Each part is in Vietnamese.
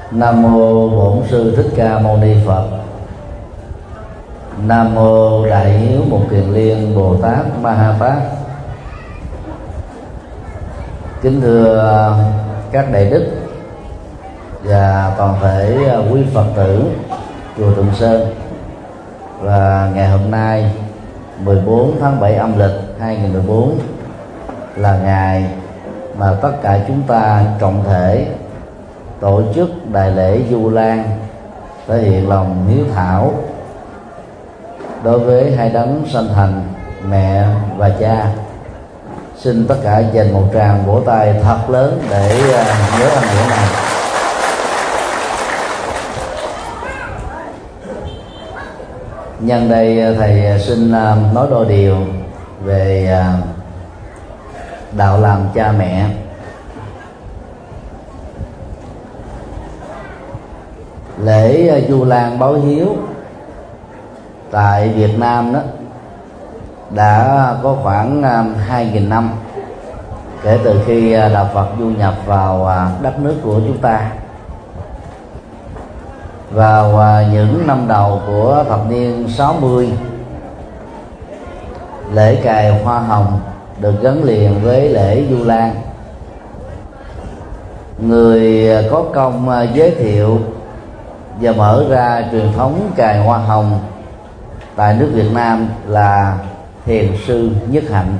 Nam mô Bổn Sư Thích Ca Mâu Ni Phật. Nam mô Đại Hiếu Một Kiền Liên Bồ Tát Ma Ha Tát. Kính thưa các đại đức và toàn thể quý Phật tử chùa Tượng Sơn. Và ngày hôm nay 14 tháng 7 âm lịch 2014 là ngày mà tất cả chúng ta trọng thể tổ chức đại lễ Du Lan, thể hiện lòng hiếu thảo đối với hai đấng sanh thành mẹ và cha. Xin tất cả dành một tràng vỗ tay thật lớn để nhớ ơn nghĩa này. Nhân đây thầy xin nói đôi điều về đạo làm cha mẹ. Lễ Du Lan báo hiếu tại Việt Nam đó đã có khoảng 2.000 năm kể từ khi đạo Phật du nhập vào đất nước của chúng ta. Vào những năm đầu của thập niên 60, lễ cài hoa hồng được gắn liền với lễ Du Lan. Người có công giới thiệu và mở ra truyền thống cài hoa hồng tại nước Việt Nam là Thiền sư Nhất Hạnh.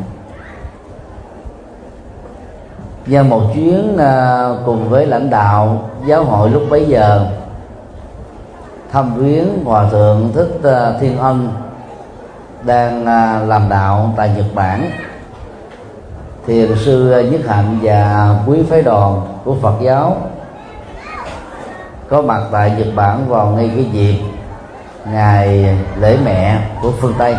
Nhân một chuyến cùng với lãnh đạo giáo hội lúc bấy giờ thăm viếng Hòa thượng Thích Thiên Ân đang làm đạo tại Nhật Bản, Thiền sư Nhất Hạnh và quý phái đoàn của Phật giáo có mặt tại Nhật Bản vào ngay cái dịp ngày lễ mẹ của phương Tây.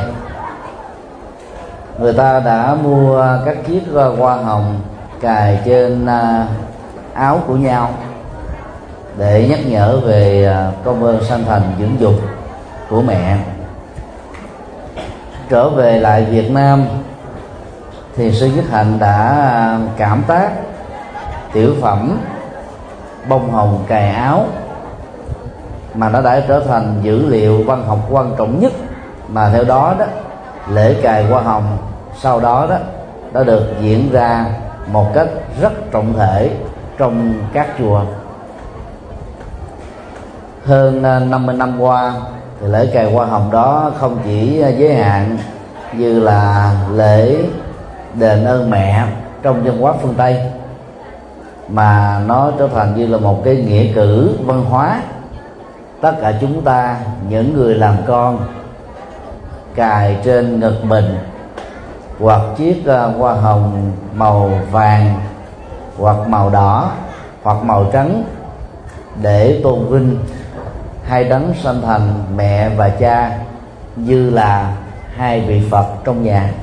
Người ta đã mua các chiếc hoa hồng cài trên áo của nhau để nhắc nhở về công ơn sanh thành dưỡng dục của mẹ. Trở về lại Việt Nam, Thiền sư Nhất Hạnh đã cảm tác tiểu phẩm bông hồng cài áo, mà nó đã trở thành dữ liệu văn học quan trọng nhất. Mà theo đó lễ cài hoa hồng sau đó đã được diễn ra một cách rất trọng thể trong các chùa. Hơn 50 năm qua thì lễ cài hoa hồng đó không chỉ giới hạn như là lễ đền ơn mẹ trong văn hóa phương Tây, mà nó trở thành như là một cái nghĩa cử văn hóa. Tất cả chúng ta, những người làm con, cài trên ngực mình hoặc chiếc hoa hồng màu vàng hoặc màu đỏ hoặc màu trắng để tôn vinh hai đấng sanh thành mẹ và cha như là hai vị Phật trong nhà.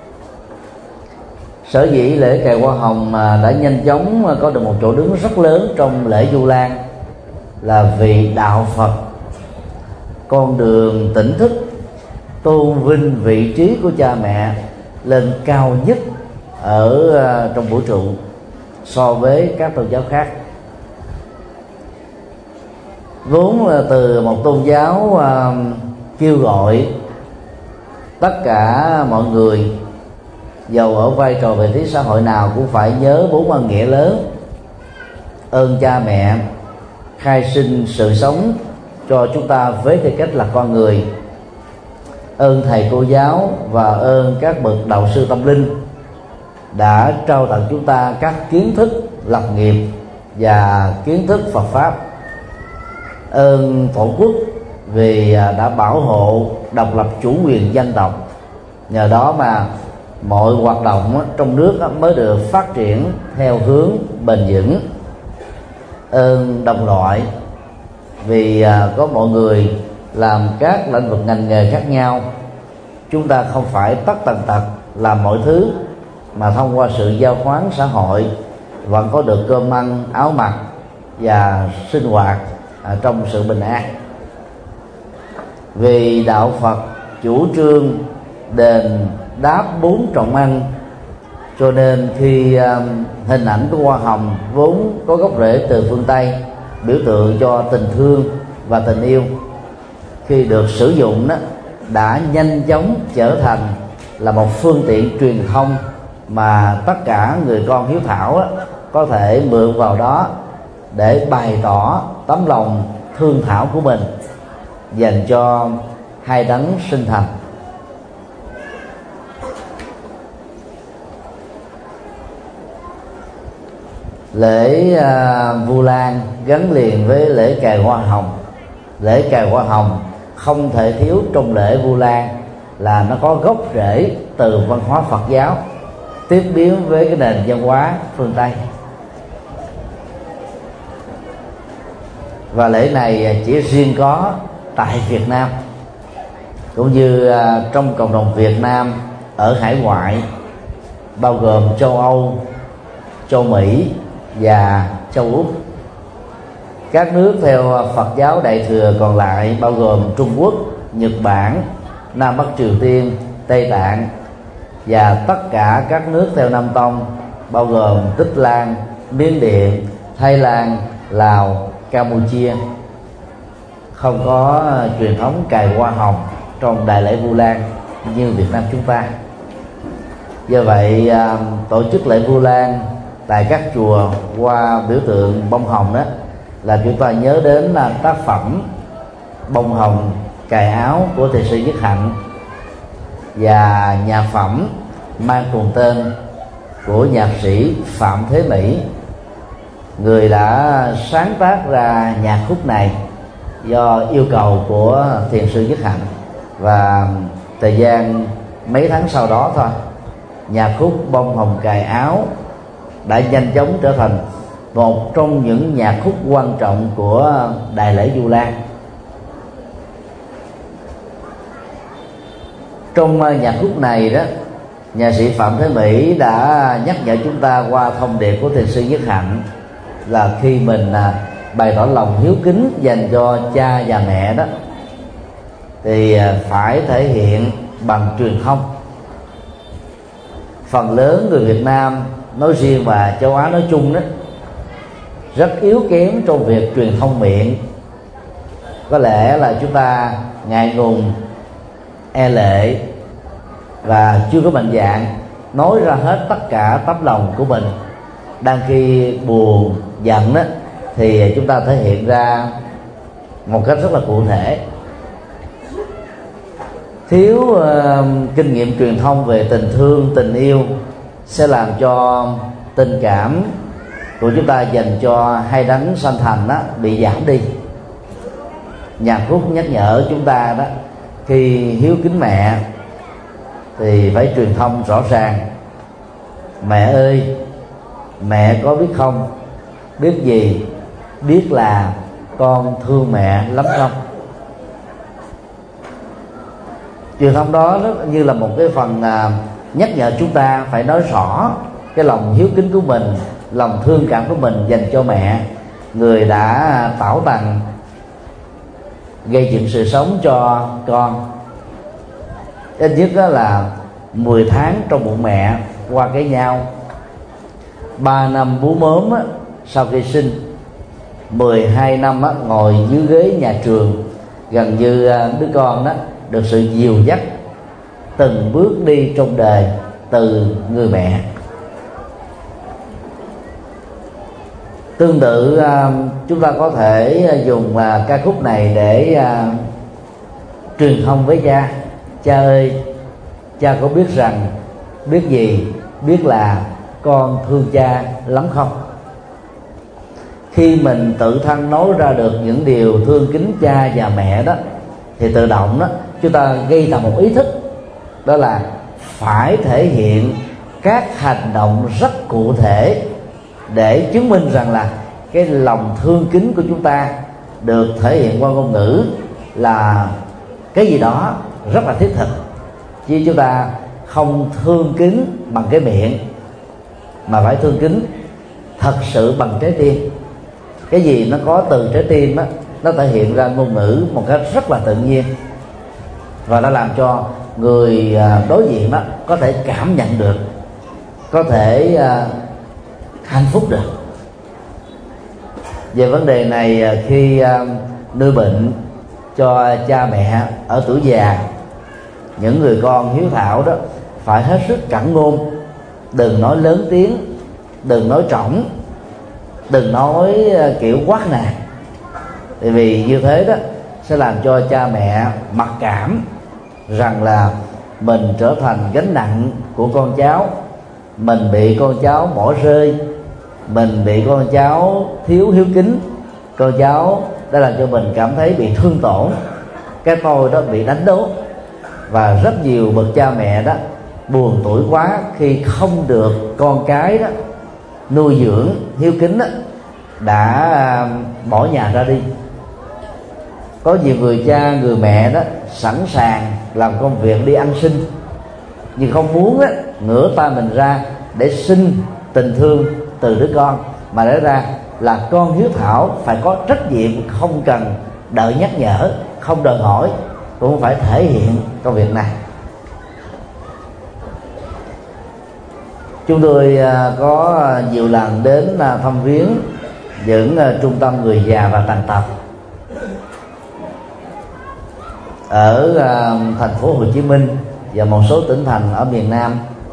Sở dĩ lễ cài hoa hồng đã nhanh chóng có được một chỗ đứng rất lớn trong lễ Du Lan là vì đạo Phật, con đường tỉnh thức, tôn vinh vị trí của cha mẹ lên cao nhất ở trong vũ trụ so với các tôn giáo khác. Vốn là từ một tôn giáo kêu gọi tất cả mọi người, dầu ở vai trò vị trí xã hội nào, cũng phải nhớ 4 ơn nghĩa lớn: ơn cha mẹ khai sinh sự sống cho chúng ta với tư cách là con người, ơn thầy cô giáo và ơn các bậc đạo sư tâm linh đã trao tặng chúng ta các kiến thức lập nghiệp và kiến thức Phật pháp, ơn Tổ quốc vì đã bảo hộ độc lập chủ quyền dân tộc. Nhờ đó mà mọi hoạt động trong nước mới được phát triển theo hướng bền vững. Ơn đồng loại vì có mọi người làm các lĩnh vực ngành nghề khác nhau, chúng ta không phải tất tần tật làm mọi thứ, mà thông qua sự giao khoán xã hội vẫn có được cơm ăn áo mặc và sinh hoạt trong sự bình an. Vì đạo Phật chủ trương đền đáp 4 trọng ăn, cho nên khi hình ảnh của hoa hồng vốn có gốc rễ từ phương Tây biểu tượng cho tình thương và tình yêu, khi được sử dụng đó, đã nhanh chóng trở thành là một phương tiện truyền thông mà tất cả người con hiếu thảo có thể mượn vào đó để bày tỏ tấm lòng thương thảo của mình dành cho hai đấng sinh thành. Lễ Vu Lan gắn liền với lễ cài hoa hồng. Lễ cài hoa hồng không thể thiếu trong lễ Vu Lan là nó có gốc rễ từ văn hóa Phật giáo tiếp biến với cái nền văn hóa phương Tây. Và lễ này chỉ riêng có tại Việt Nam, cũng như trong cộng đồng Việt Nam ở hải ngoại, bao gồm châu Âu, châu Mỹ và châu Úc. Các nước theo Phật giáo Đại thừa còn lại bao gồm Trung Quốc, Nhật Bản, Nam Bắc Triều Tiên, Tây Tạng và tất cả các nước theo Nam Tông bao gồm Tích Lan, Miến Điện, Thái Lan, Lào, Campuchia không có truyền thống cài hoa hồng trong đại lễ Vu Lan như Việt Nam chúng ta. Do vậy tổ chức lễ Vu Lan tại các chùa qua biểu tượng bông hồng đó là chúng ta nhớ đến là tác phẩm bông hồng cài áo của thiền sư Nhất Hạnh và nhạc phẩm mang cùng tên của nhạc sĩ Phạm Thế Mỹ, người đã sáng tác ra nhạc khúc này do yêu cầu của thiền sư Nhất Hạnh. Và thời gian mấy tháng sau đó thôi, nhạc khúc bông hồng cài áo đã nhanh chóng trở thành một trong những nhạc khúc quan trọng của đại lễ Vu Lan. Trong nhạc khúc này đó, nhạc sĩ Phạm Thế Mỹ đã nhắc nhở chúng ta qua thông điệp của thiền sư Nhất Hạnh là khi mình bày tỏ lòng hiếu kính dành cho cha và mẹ đó thì phải thể hiện bằng truyền thông. Phần lớn người Việt Nam nói riêng và châu Á nói chung đó rất yếu kém trong việc truyền thông miệng. Có lẽ là chúng ta ngại ngùng, e lệ và chưa có mạnh dạn nói ra hết tất cả tấm lòng của mình. Đang khi buồn, giận đó thì chúng ta thể hiện ra một cách rất là cụ thể. Thiếu kinh nghiệm truyền thông về tình thương, tình yêu sẽ làm cho tình cảm của chúng ta dành cho hai đấng sanh thành đó bị giảm đi. Nhạc khúc nhắc nhở chúng ta đó, khi hiếu kính mẹ thì phải truyền thông rõ ràng: mẹ ơi, mẹ có biết không, biết gì, biết là con thương mẹ lắm không. Truyền thông đó nó như là một cái phần nhắc nhở chúng ta phải nói rõ cái lòng hiếu kính của mình, lòng thương cảm của mình dành cho mẹ, người đã tảo tằng gây dựng sự sống cho con. Ít nhất đó là 10 tháng trong bụng mẹ qua cái nhau, 3 năm bú mớm sau khi sinh, 12 năm ngồi dưới ghế nhà trường, gần như đứa con đó được sự dìu dắt từng bước đi trong đời từ người mẹ. Tương tự chúng ta có thể dùng ca khúc này để truyền thông với cha: cha ơi, cha có biết rằng, biết gì, biết là con thương cha lắm không. Khi mình tự thân nói ra được những điều thương kính cha và mẹ đó thì tự động đó chúng ta gây ra một ý thức, đó là phải thể hiện các hành động rất cụ thể để chứng minh rằng là cái lòng thương kính của chúng ta được thể hiện qua ngôn ngữ là cái gì đó rất là thiết thực, chứ chúng ta không thương kính bằng cái miệng mà phải thương kính thật sự bằng trái tim. Cái gì nó có từ trái tim á, nó thể hiện ra ngôn ngữ một cách rất là tự nhiên, và nó làm cho người đối diện đó có thể cảm nhận được, có thể hạnh phúc được. Về vấn đề này, khi nuôi bệnh cho cha mẹ ở tuổi già, những người con hiếu thảo đó phải hết sức cẩn ngôn, đừng nói lớn tiếng, đừng nói trỏng, đừng nói kiểu quát nạt. Tại vì như thế đó sẽ làm cho cha mẹ mặc cảm rằng là mình trở thành gánh nặng của con cháu, mình bị con cháu bỏ rơi, mình bị con cháu thiếu hiếu kính, con cháu đã làm cho mình cảm thấy bị thương tổn, cái tôi đó bị đánh đố. Và rất nhiều bậc cha mẹ đó buồn tuổi quá khi không được con cái đó nuôi dưỡng hiếu kính đó, đã bỏ nhà ra đi. Có nhiều người cha người mẹ đó sẵn sàng làm công việc đi ăn xin, nhưng không muốn á, ngửa tay mình ra để xin tình thương từ đứa con, mà để ra là con hiếu thảo phải có trách nhiệm, không cần đợi nhắc nhở, không đòi hỏi, cũng phải thể hiện công việc này. Chúng tôi có nhiều lần đến thăm viếng những trung tâm người già và tàn tật ở thành phố Hồ Chí Minh và một số tỉnh thành ở miền Nam.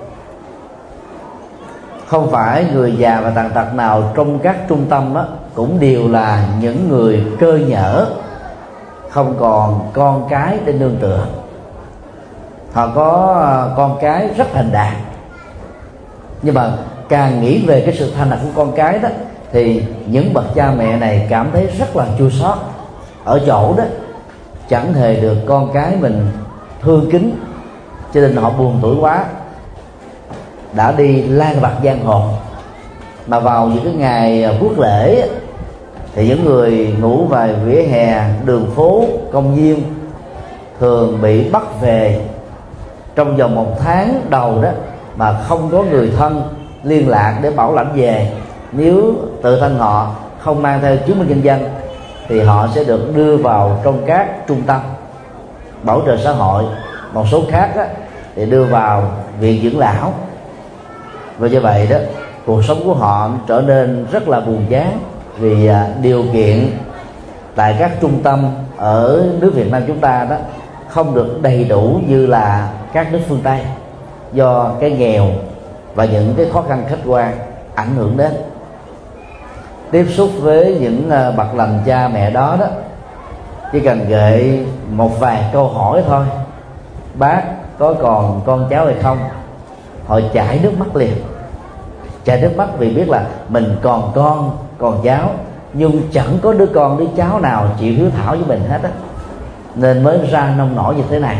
Không phải người già và tàn tật nào trong các trung tâm đó cũng đều là những người cơ nhở, không còn con cái để nương tựa. Họ có con cái rất thành đạt, nhưng mà càng nghĩ về cái sự thành đạt của con cái đó, thì những bậc cha mẹ này cảm thấy rất là chua xót ở chỗ đó chẳng hề được con cái mình thương kính, cho nên họ buồn tuổi quá đã đi lang bạt giang hồ. Mà vào những cái ngày quốc lễ thì những người ngủ vài vỉa hè, đường phố, công viên thường bị bắt về trong vòng 1 tháng đầu đó, mà không có người thân liên lạc để bảo lãnh về. Nếu tự thân họ không mang theo chứng minh nhân dân thì họ sẽ được đưa vào trong các trung tâm bảo trợ xã hội. Một số khác đó, thì đưa vào viện dưỡng lão. Và như vậy đó, cuộc sống của họ trở nên rất là buồn chán, vì điều kiện tại các trung tâm ở nước Việt Nam chúng ta đó không được đầy đủ như là các nước phương Tây, do cái nghèo và những cái khó khăn khách quan ảnh hưởng đến. Tiếp xúc với những bậc làm cha mẹ đó đó, chỉ cần gợi một vài câu hỏi thôi: bác có còn con cháu hay không, họ chảy nước mắt liền. Chảy nước mắt vì biết là mình còn con, còn cháu, nhưng chẳng có đứa con đứa cháu nào chịu hiếu thảo với mình hết á, nên mới ra nông nổi như thế này.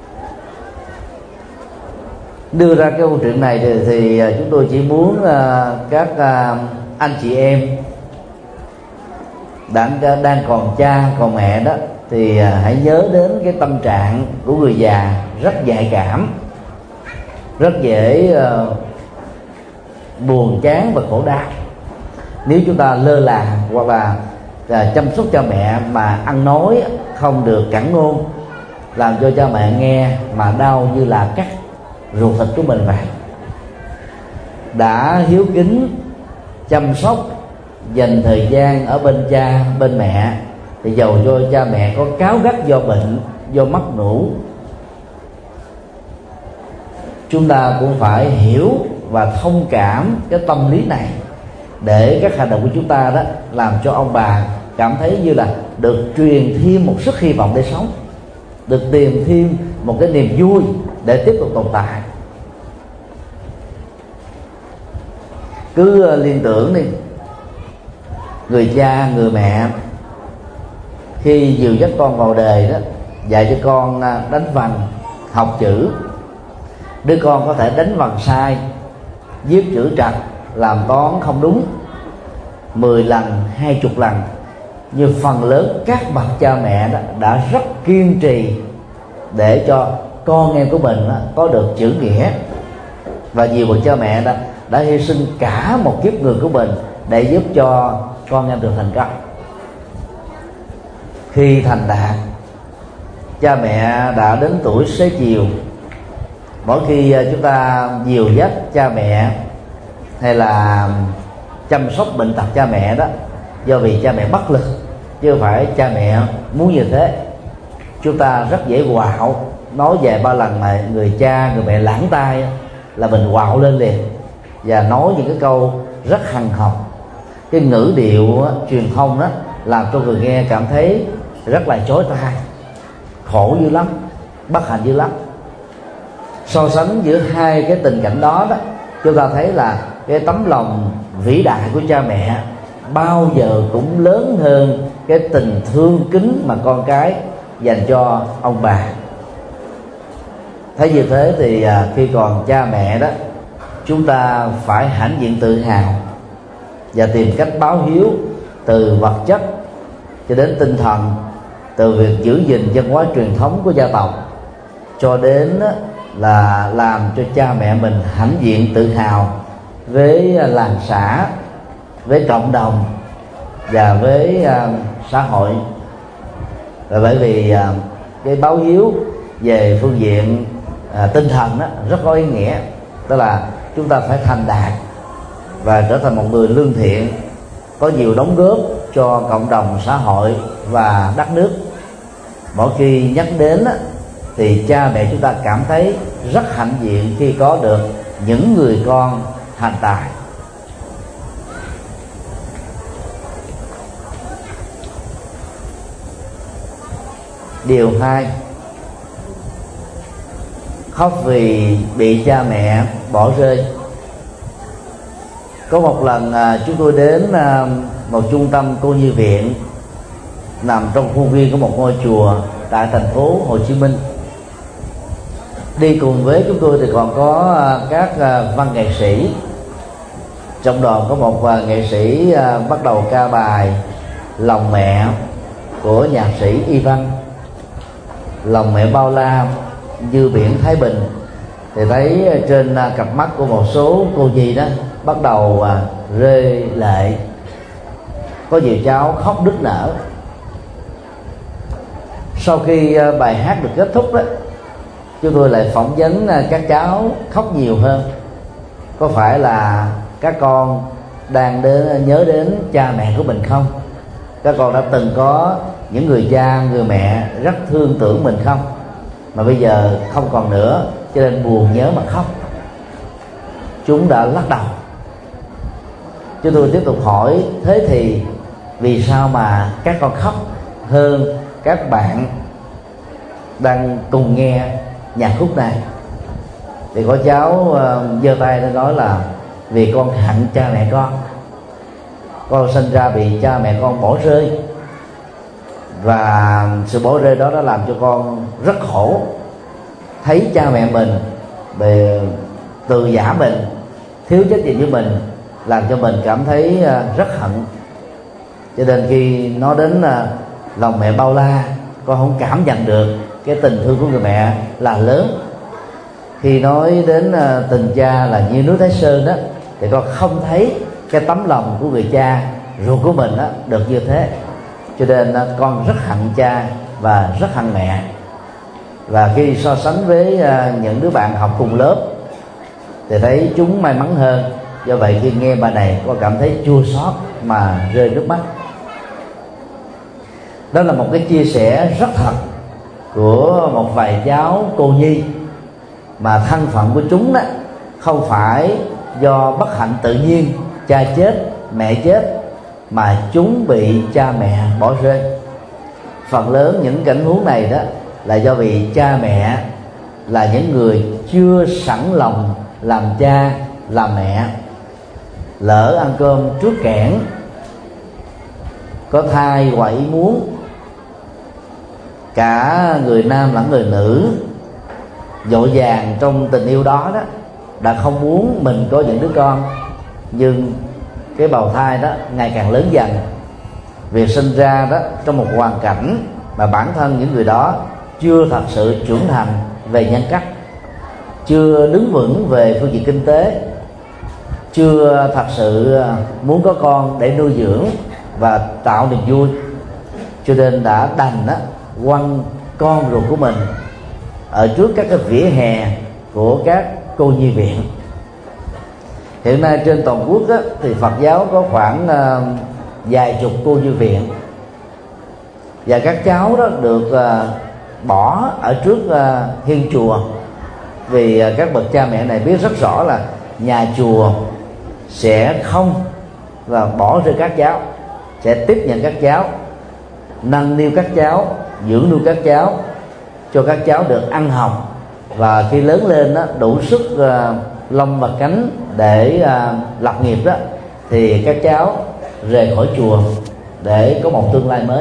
Đưa ra cái câu chuyện này thì chúng tôi chỉ muốn các anh chị em đang còn cha còn mẹ đó thì hãy nhớ đến cái tâm trạng của người già rất nhạy cảm, rất dễ buồn chán và khổ đau. Nếu chúng ta lơ là hoặc là chăm sóc cha mẹ mà ăn nói không được cẩn ngôn, làm cho cha mẹ nghe mà đau như là cắt ruột thịt của mình vậy. Đã hiếu kính, chăm sóc, dành thời gian ở bên cha bên mẹ, thì dầu cho cha mẹ có cáu gắt do bệnh, do mất ngủ, chúng ta cũng phải hiểu và thông cảm cái tâm lý này, để các hành động của chúng ta đó làm cho ông bà cảm thấy như là được truyền thêm một sức hy vọng để sống, được tìm thêm một cái niềm vui để tiếp tục tồn tại. Cứ liên tưởng đi, người cha người mẹ khi dìu dắt con vào đời đó, dạy cho con đánh vần, học chữ. Đứa con có thể đánh vần sai, viết chữ trật, làm toán không đúng 10 lần, 20 lần, nhưng phần lớn các bậc cha mẹ đó đã rất kiên trì để cho con em của mình có được chữ nghĩa. Và nhiều bậc cha mẹ đã hy sinh cả một kiếp người của mình để giúp cho con em được thành công. Khi thành đạt, cha mẹ đã đến tuổi xế chiều. Mỗi khi chúng ta dìu dắt cha mẹ hay là chăm sóc bệnh tật cha mẹ đó, do vì cha mẹ bất lực, chứ không phải cha mẹ muốn như thế. Chúng ta rất dễ quạo, nói vài ba lần mà người cha người mẹ lãng tai là mình quạo lên liền, và nói những cái câu rất hằn học. Cái ngữ điệu truyền thông đó làm cho người nghe cảm thấy rất là chói tai, khổ dữ lắm, bất hạnh dữ lắm. So sánh giữa hai cái tình cảnh đó, chúng ta thấy là cái tấm lòng vĩ đại của cha mẹ bao giờ cũng lớn hơn cái tình thương kính mà con cái dành cho ông bà. Thấy như thế thì khi còn cha mẹ đó, chúng ta phải hãnh diện tự hào và tìm cách báo hiếu từ vật chất cho đến tinh thần, từ việc giữ gìn văn hóa truyền thống của gia tộc cho đến là làm cho cha mẹ mình hãnh diện tự hào với làng xã, với cộng đồng và với xã hội. Và bởi vì cái báo hiếu về phương diện tinh thần đó rất có ý nghĩa, đó là chúng ta phải thành đạt và trở thành một người lương thiện, có nhiều đóng góp cho cộng đồng, xã hội và đất nước. Mỗi khi nhắc đến thì cha mẹ chúng ta cảm thấy rất hãnh diện khi có được những người con thành tài. Điều 2, khóc vì bị cha mẹ bỏ rơi. Có một lần chúng tôi đến một trung tâm cô nhi viện nằm trong khuôn viên của một ngôi chùa tại thành phố Hồ Chí Minh. Đi cùng với chúng tôi thì còn có các văn nghệ sĩ. Trong đoàn có một nghệ sĩ bắt đầu ca bài Lòng Mẹ của nhạc sĩ Y Văn. Lòng mẹ bao la như biển Thái Bình. Thì thấy trên cặp mắt của một số cô nhi đó bắt đầu rơi lệ, có nhiều cháu khóc nức nở. Sau khi bài hát được kết thúc đó, chúng tôi lại phỏng vấn các cháu khóc nhiều hơn. Có phải là các con đang nhớ đến cha mẹ của mình không? Các con đã từng có những người cha, người mẹ rất thương tưởng mình không? Mà bây giờ không còn nữa, cho nên buồn nhớ mà khóc. Chúng đã lắc đầu. Chúng tôi tiếp tục hỏi, thế thì vì sao mà các con khóc hơn các bạn đang cùng nghe nhạc khúc này? Thì có cháu giơ tay nó nói là vì con hận cha mẹ con sinh ra bị cha mẹ con bỏ rơi, và sự bỏ rơi đó đã làm cho con rất khổ. Thấy cha mẹ mình về từ giả mình, thiếu trách nhiệm với mình, làm cho mình cảm thấy rất hận. Cho nên khi nói đến lòng mẹ bao la, con không cảm nhận được cái tình thương của người mẹ là lớn. Khi nói đến tình cha là như núi Thái Sơn đó, thì con không thấy cái tấm lòng của người cha ruột của mình đó được như thế. Cho nên con rất hận cha và rất hận mẹ. Và khi so sánh với những đứa bạn học cùng lớp thì thấy chúng may mắn hơn. Do vậy khi nghe bài này con cảm thấy chua xót mà rơi nước mắt. Đó là một cái chia sẻ rất thật của một vài cháu cô nhi, mà thân phận của chúng đó không phải do bất hạnh tự nhiên, cha chết, mẹ chết, mà chúng bị cha mẹ bỏ rơi. Phần lớn những cảnh huống này đó là do vì cha mẹ là những người chưa sẵn lòng làm cha làm mẹ. Lỡ ăn cơm trước kẽn, có thai ngoài ý muốn, cả người nam lẫn người nữ vội vàng trong tình yêu đó đã không muốn mình có những đứa con, nhưng cái bào thai đó ngày càng lớn dần. Việc sinh ra đó trong một hoàn cảnh mà bản thân những người đó chưa thật sự trưởng thành về nhân cách, chưa đứng vững về phương diện kinh tế, chưa thật sự muốn có con để nuôi dưỡng và tạo niềm vui, cho nên đã đành quăng con ruột của mình ở trước các cái vỉa hè của các cô nhi viện. Hiện nay trên toàn quốc thì Phật giáo có khoảng vài chục cô nhi viện, và các cháu đó được bỏ ở trước hiên chùa, vì các bậc cha mẹ này biết rất rõ là nhà chùa sẽ không và bỏ rơi các cháu, sẽ tiếp nhận các cháu, nâng niu các cháu, dưỡng nuôi các cháu, cho các cháu được ăn học, và khi lớn lên đó, đủ sức lông và cánh để lập nghiệp đó, thì các cháu rời khỏi chùa để có một tương lai mới.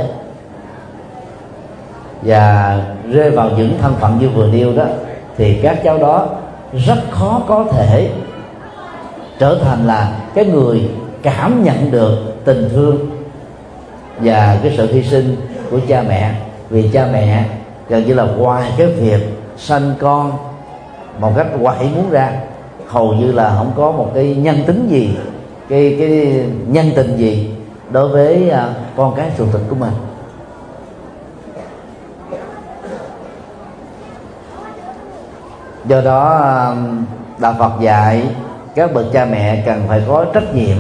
Và rơi vào những thân phận như vừa nêu đó, thì các cháu đó rất khó có thể trở thành là cái người cảm nhận được tình thương và cái sự hy sinh của cha mẹ. Vì cha mẹ gần như là ngoài cái việc sanh con một cách ngoài ý muốn ra, hầu như là không có một cái nhân tính gì, cái nhân tình gì đối với con cái ruột thịt của mình. Do đó Đạo Phật dạy các bậc cha mẹ cần phải có trách nhiệm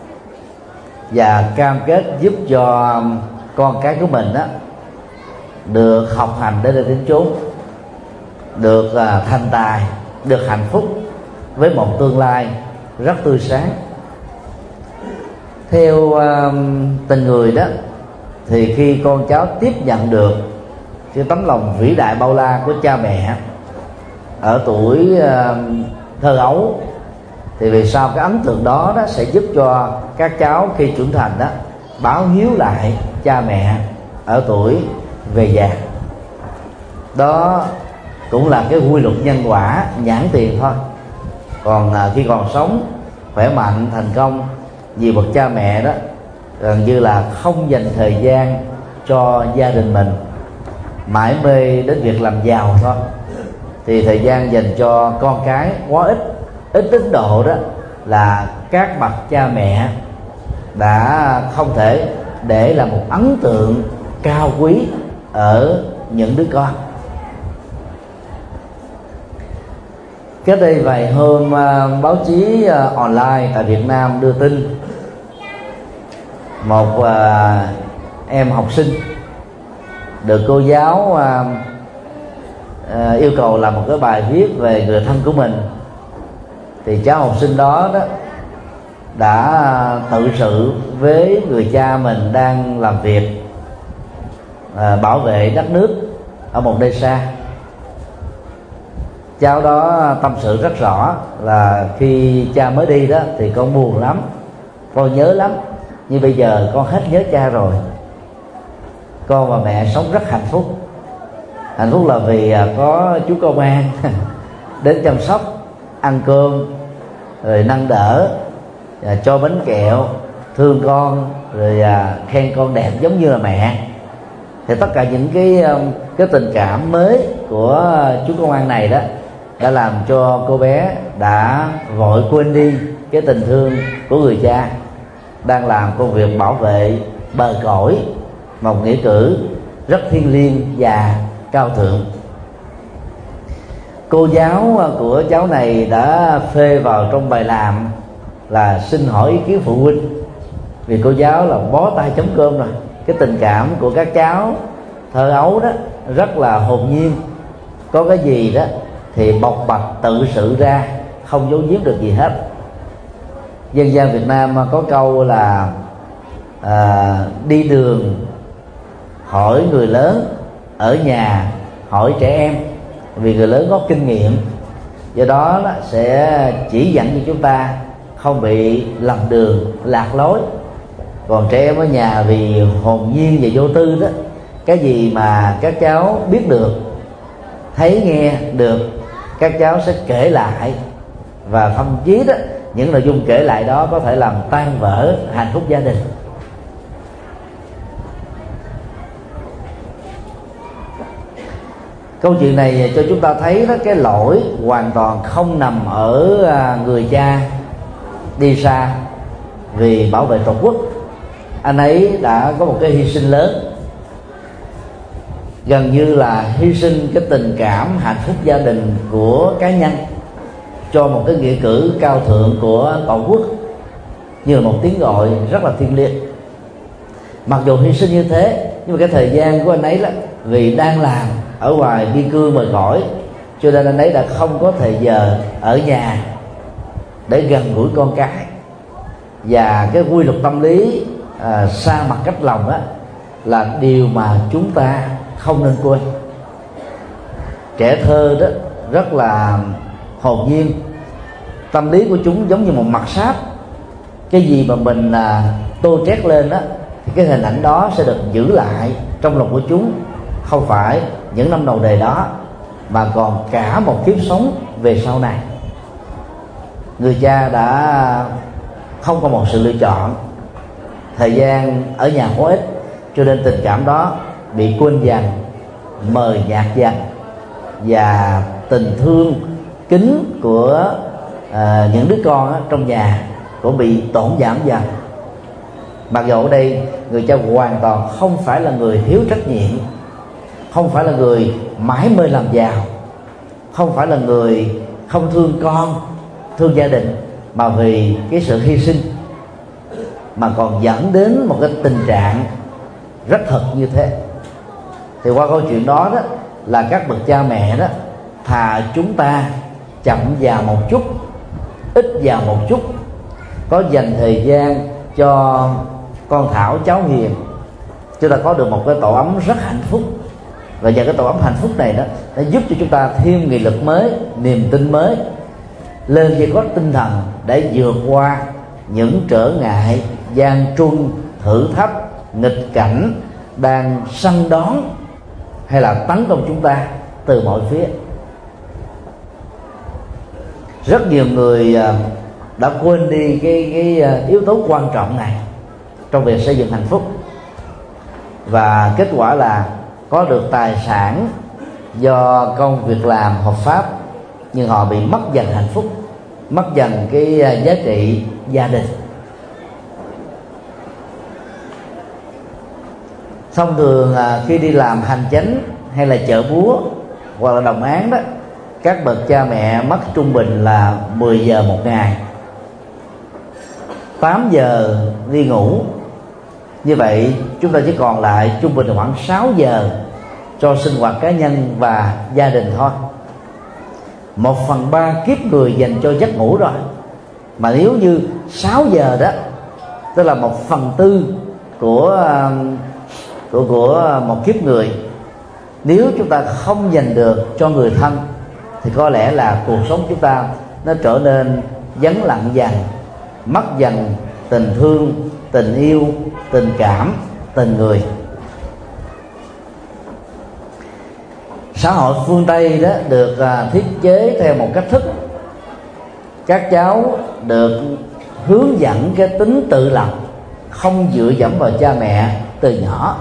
và cam kết giúp cho con cái của mình đó được học hành đến nơi đến chốn, được thành tài, được hạnh phúc với một tương lai rất tươi sáng. Theo tình người đó, thì khi con cháu tiếp nhận được cái tấm lòng vĩ đại bao la của cha mẹ ở tuổi thơ ấu, thì vì sao cái ấn tượng đó sẽ giúp cho các cháu khi trưởng thành đó báo hiếu lại cha mẹ ở tuổi về già. Đó cũng là cái quy luật nhân quả nhãn tiền thôi. Còn khi còn sống khỏe mạnh thành công, vì bậc cha mẹ đó gần như là không dành thời gian cho gia đình mình, mãi mê đến việc làm giàu thôi, thì thời gian dành cho con cái quá ít đến độ đó là các bậc cha mẹ đã không thể để lại một ấn tượng cao quý ở những đứa con. Cách đây vài hôm, báo chí online tại Việt Nam đưa tin một em học sinh được cô giáo yêu cầu làm một cái bài viết về người thân của mình. Thì cháu học sinh đó đã tự sự với người cha mình đang làm việc bảo vệ đất nước ở một nơi xa. Cháu đó tâm sự rất rõ là khi cha mới đi đó thì con buồn lắm, con nhớ lắm, nhưng bây giờ con hết nhớ cha rồi. Con và mẹ sống rất hạnh phúc. Hạnh phúc là vì có chú công an đến chăm sóc, ăn cơm, rồi nâng đỡ, cho bánh kẹo, thương con, rồi khen con đẹp giống như là mẹ. Thì tất cả những cái tình cảm mới của chú công an này đó đã làm cho cô bé đã vội quên đi cái tình thương của người cha đang làm công việc bảo vệ bờ cõi, một nghĩa cử rất thiêng liêng và cao thượng. Cô giáo của cháu này đã phê vào trong bài làm là xin hỏi ý kiến phụ huynh, vì cô giáo là bó tay chấm cơm rồi. Cái tình cảm của các cháu thơ ấu đó rất là hồn nhiên, có cái gì đó thì bộc bạch tự sự ra, không giấu giếm được gì hết. Dân gian Việt Nam có câu là đi đường hỏi người lớn, ở nhà hỏi trẻ em, vì người lớn có kinh nghiệm, do đó sẽ chỉ dẫn cho chúng ta không bị lầm đường lạc lối. Còn trẻ em ở nhà vì hồn nhiên và vô tư đó, cái gì mà các cháu biết được, thấy nghe được, các cháu sẽ kể lại, và thậm chí đó những nội dung kể lại đó có thể làm tan vỡ hạnh phúc gia đình. Câu chuyện này cho chúng ta thấy đó, cái lỗi hoàn toàn không nằm ở người cha đi xa vì bảo vệ tổ quốc. Anh ấy đã có một cái hy sinh lớn, gần như là hy sinh cái tình cảm hạnh phúc gia đình của cá nhân cho một cái nghĩa cử cao thượng của tổ quốc, như là một tiếng gọi rất là thiêng liêng. Mặc dù hy sinh như thế, nhưng mà cái thời gian của anh ấy là vì đang làm ở ngoài biên cương mời cõi, cho nên anh ấy đã không có thời giờ ở nhà để gần gũi con cái. Và cái quy luật tâm lý xa mặt cách lòng á là điều mà chúng ta không nên quên. Trẻ thơ đó rất là hồn nhiên, tâm lý của chúng giống như một mặt sáp. Cái gì mà mình tô trét lên á thì cái hình ảnh đó sẽ được giữ lại trong lòng của chúng, không phải những năm đầu đời đó mà còn cả một kiếp sống về sau này. Người cha đã không có một sự lựa chọn, thời gian ở nhà quá ít, cho nên tình cảm đó bị quên dần, mờ nhạt dần, và tình thương kính của những đứa con trong nhà cũng bị tổn giảm dần. Mặc dù ở đây người cha hoàn toàn không phải là người thiếu trách nhiệm, không phải là người mãi mê làm giàu, không phải là người không thương con, thương gia đình, mà vì cái sự hy sinh mà còn dẫn đến một cái tình trạng rất thật như thế. Thì qua câu chuyện đó đó là các bậc cha mẹ đó thà chúng ta chậm già một chút, ít già một chút, có dành thời gian cho con Thảo cháu Hiền, chúng ta có được một cái tổ ấm rất hạnh phúc. Và nhờ cái tổ ấm hạnh phúc này đó, nó giúp cho chúng ta thêm nghị lực mới, niềm tin mới, lên dây có tinh thần để vượt qua những trở ngại, gian truân, thử thách, nghịch cảnh đang săn đón hay là tấn công chúng ta từ mọi phía. Rất nhiều người đã quên đi cái yếu tố quan trọng này trong việc xây dựng hạnh phúc, và kết quả là có được tài sản do công việc làm hợp pháp, nhưng họ bị mất dần hạnh phúc, mất dần cái giá trị gia đình. Thông thường khi đi làm hành chánh hay là chợ búa hoặc là đồng án đó, các bậc cha mẹ mất trung bình là 10 giờ một ngày, 8 giờ đi ngủ. Như vậy chúng ta chỉ còn lại trung bình khoảng 6 giờ cho sinh hoạt cá nhân và gia đình thôi. 1/3 kiếp người dành cho giấc ngủ rồi. Mà nếu như 6 giờ đó, tức là 1/4 của một kiếp người, nếu chúng ta không dành được cho người thân thì có lẽ là cuộc sống chúng ta nó trở nên vắng lặng dần, mất dần tình thương, tình yêu, tình cảm, tình người. Xã hội phương Tây đó được thiết chế theo một cách thức, các cháu được hướng dẫn cái tính tự lập, không dựa dẫm vào cha mẹ từ nhỏ.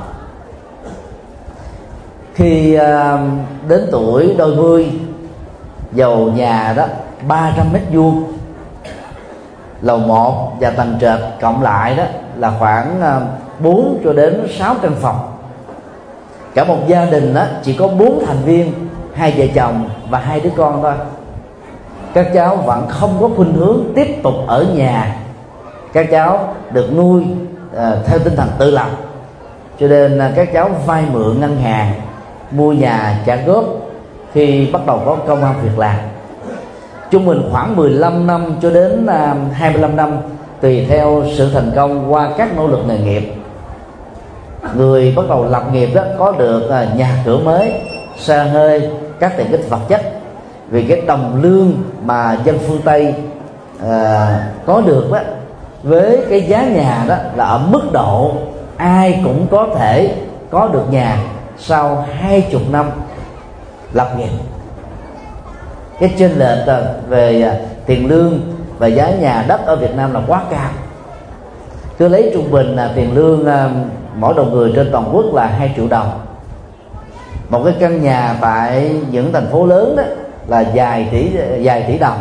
Khi đến tuổi đôi mươi, dầu nhà đó 300 mét vuông, lầu 1 và tầng trệt cộng lại đó là khoảng 4 cho đến 6 căn phòng. Cả một gia đình đó chỉ có 4 thành viên, 2 vợ chồng và 2 đứa con thôi. Các cháu vẫn không có khuynh hướng tiếp tục ở nhà. Các cháu được nuôi theo tinh thần tự lập, cho nên các cháu vay mượn ngân hàng, mua nhà trả góp khi bắt đầu có công ăn việc làm. Trung bình khoảng 15 năm cho đến 25 năm tùy theo sự thành công qua các nỗ lực nghề nghiệp. Người bắt đầu lập nghiệp đó có được nhà cửa mới, xe hơi, các tiện ích vật chất. Vì cái đồng lương mà dân phương Tây có được đó, với cái giá nhà đó là ở mức độ ai cũng có thể có được nhà sau 20 năm lập nghiệp. Cái chênh lệch về tiền lương và giá nhà đất ở Việt Nam là quá cao. Cứ lấy trung bình là tiền lương mỗi đầu người trên toàn quốc là 2 triệu đồng. Một cái căn nhà tại những thành phố lớn đó là vài tỷ đồng.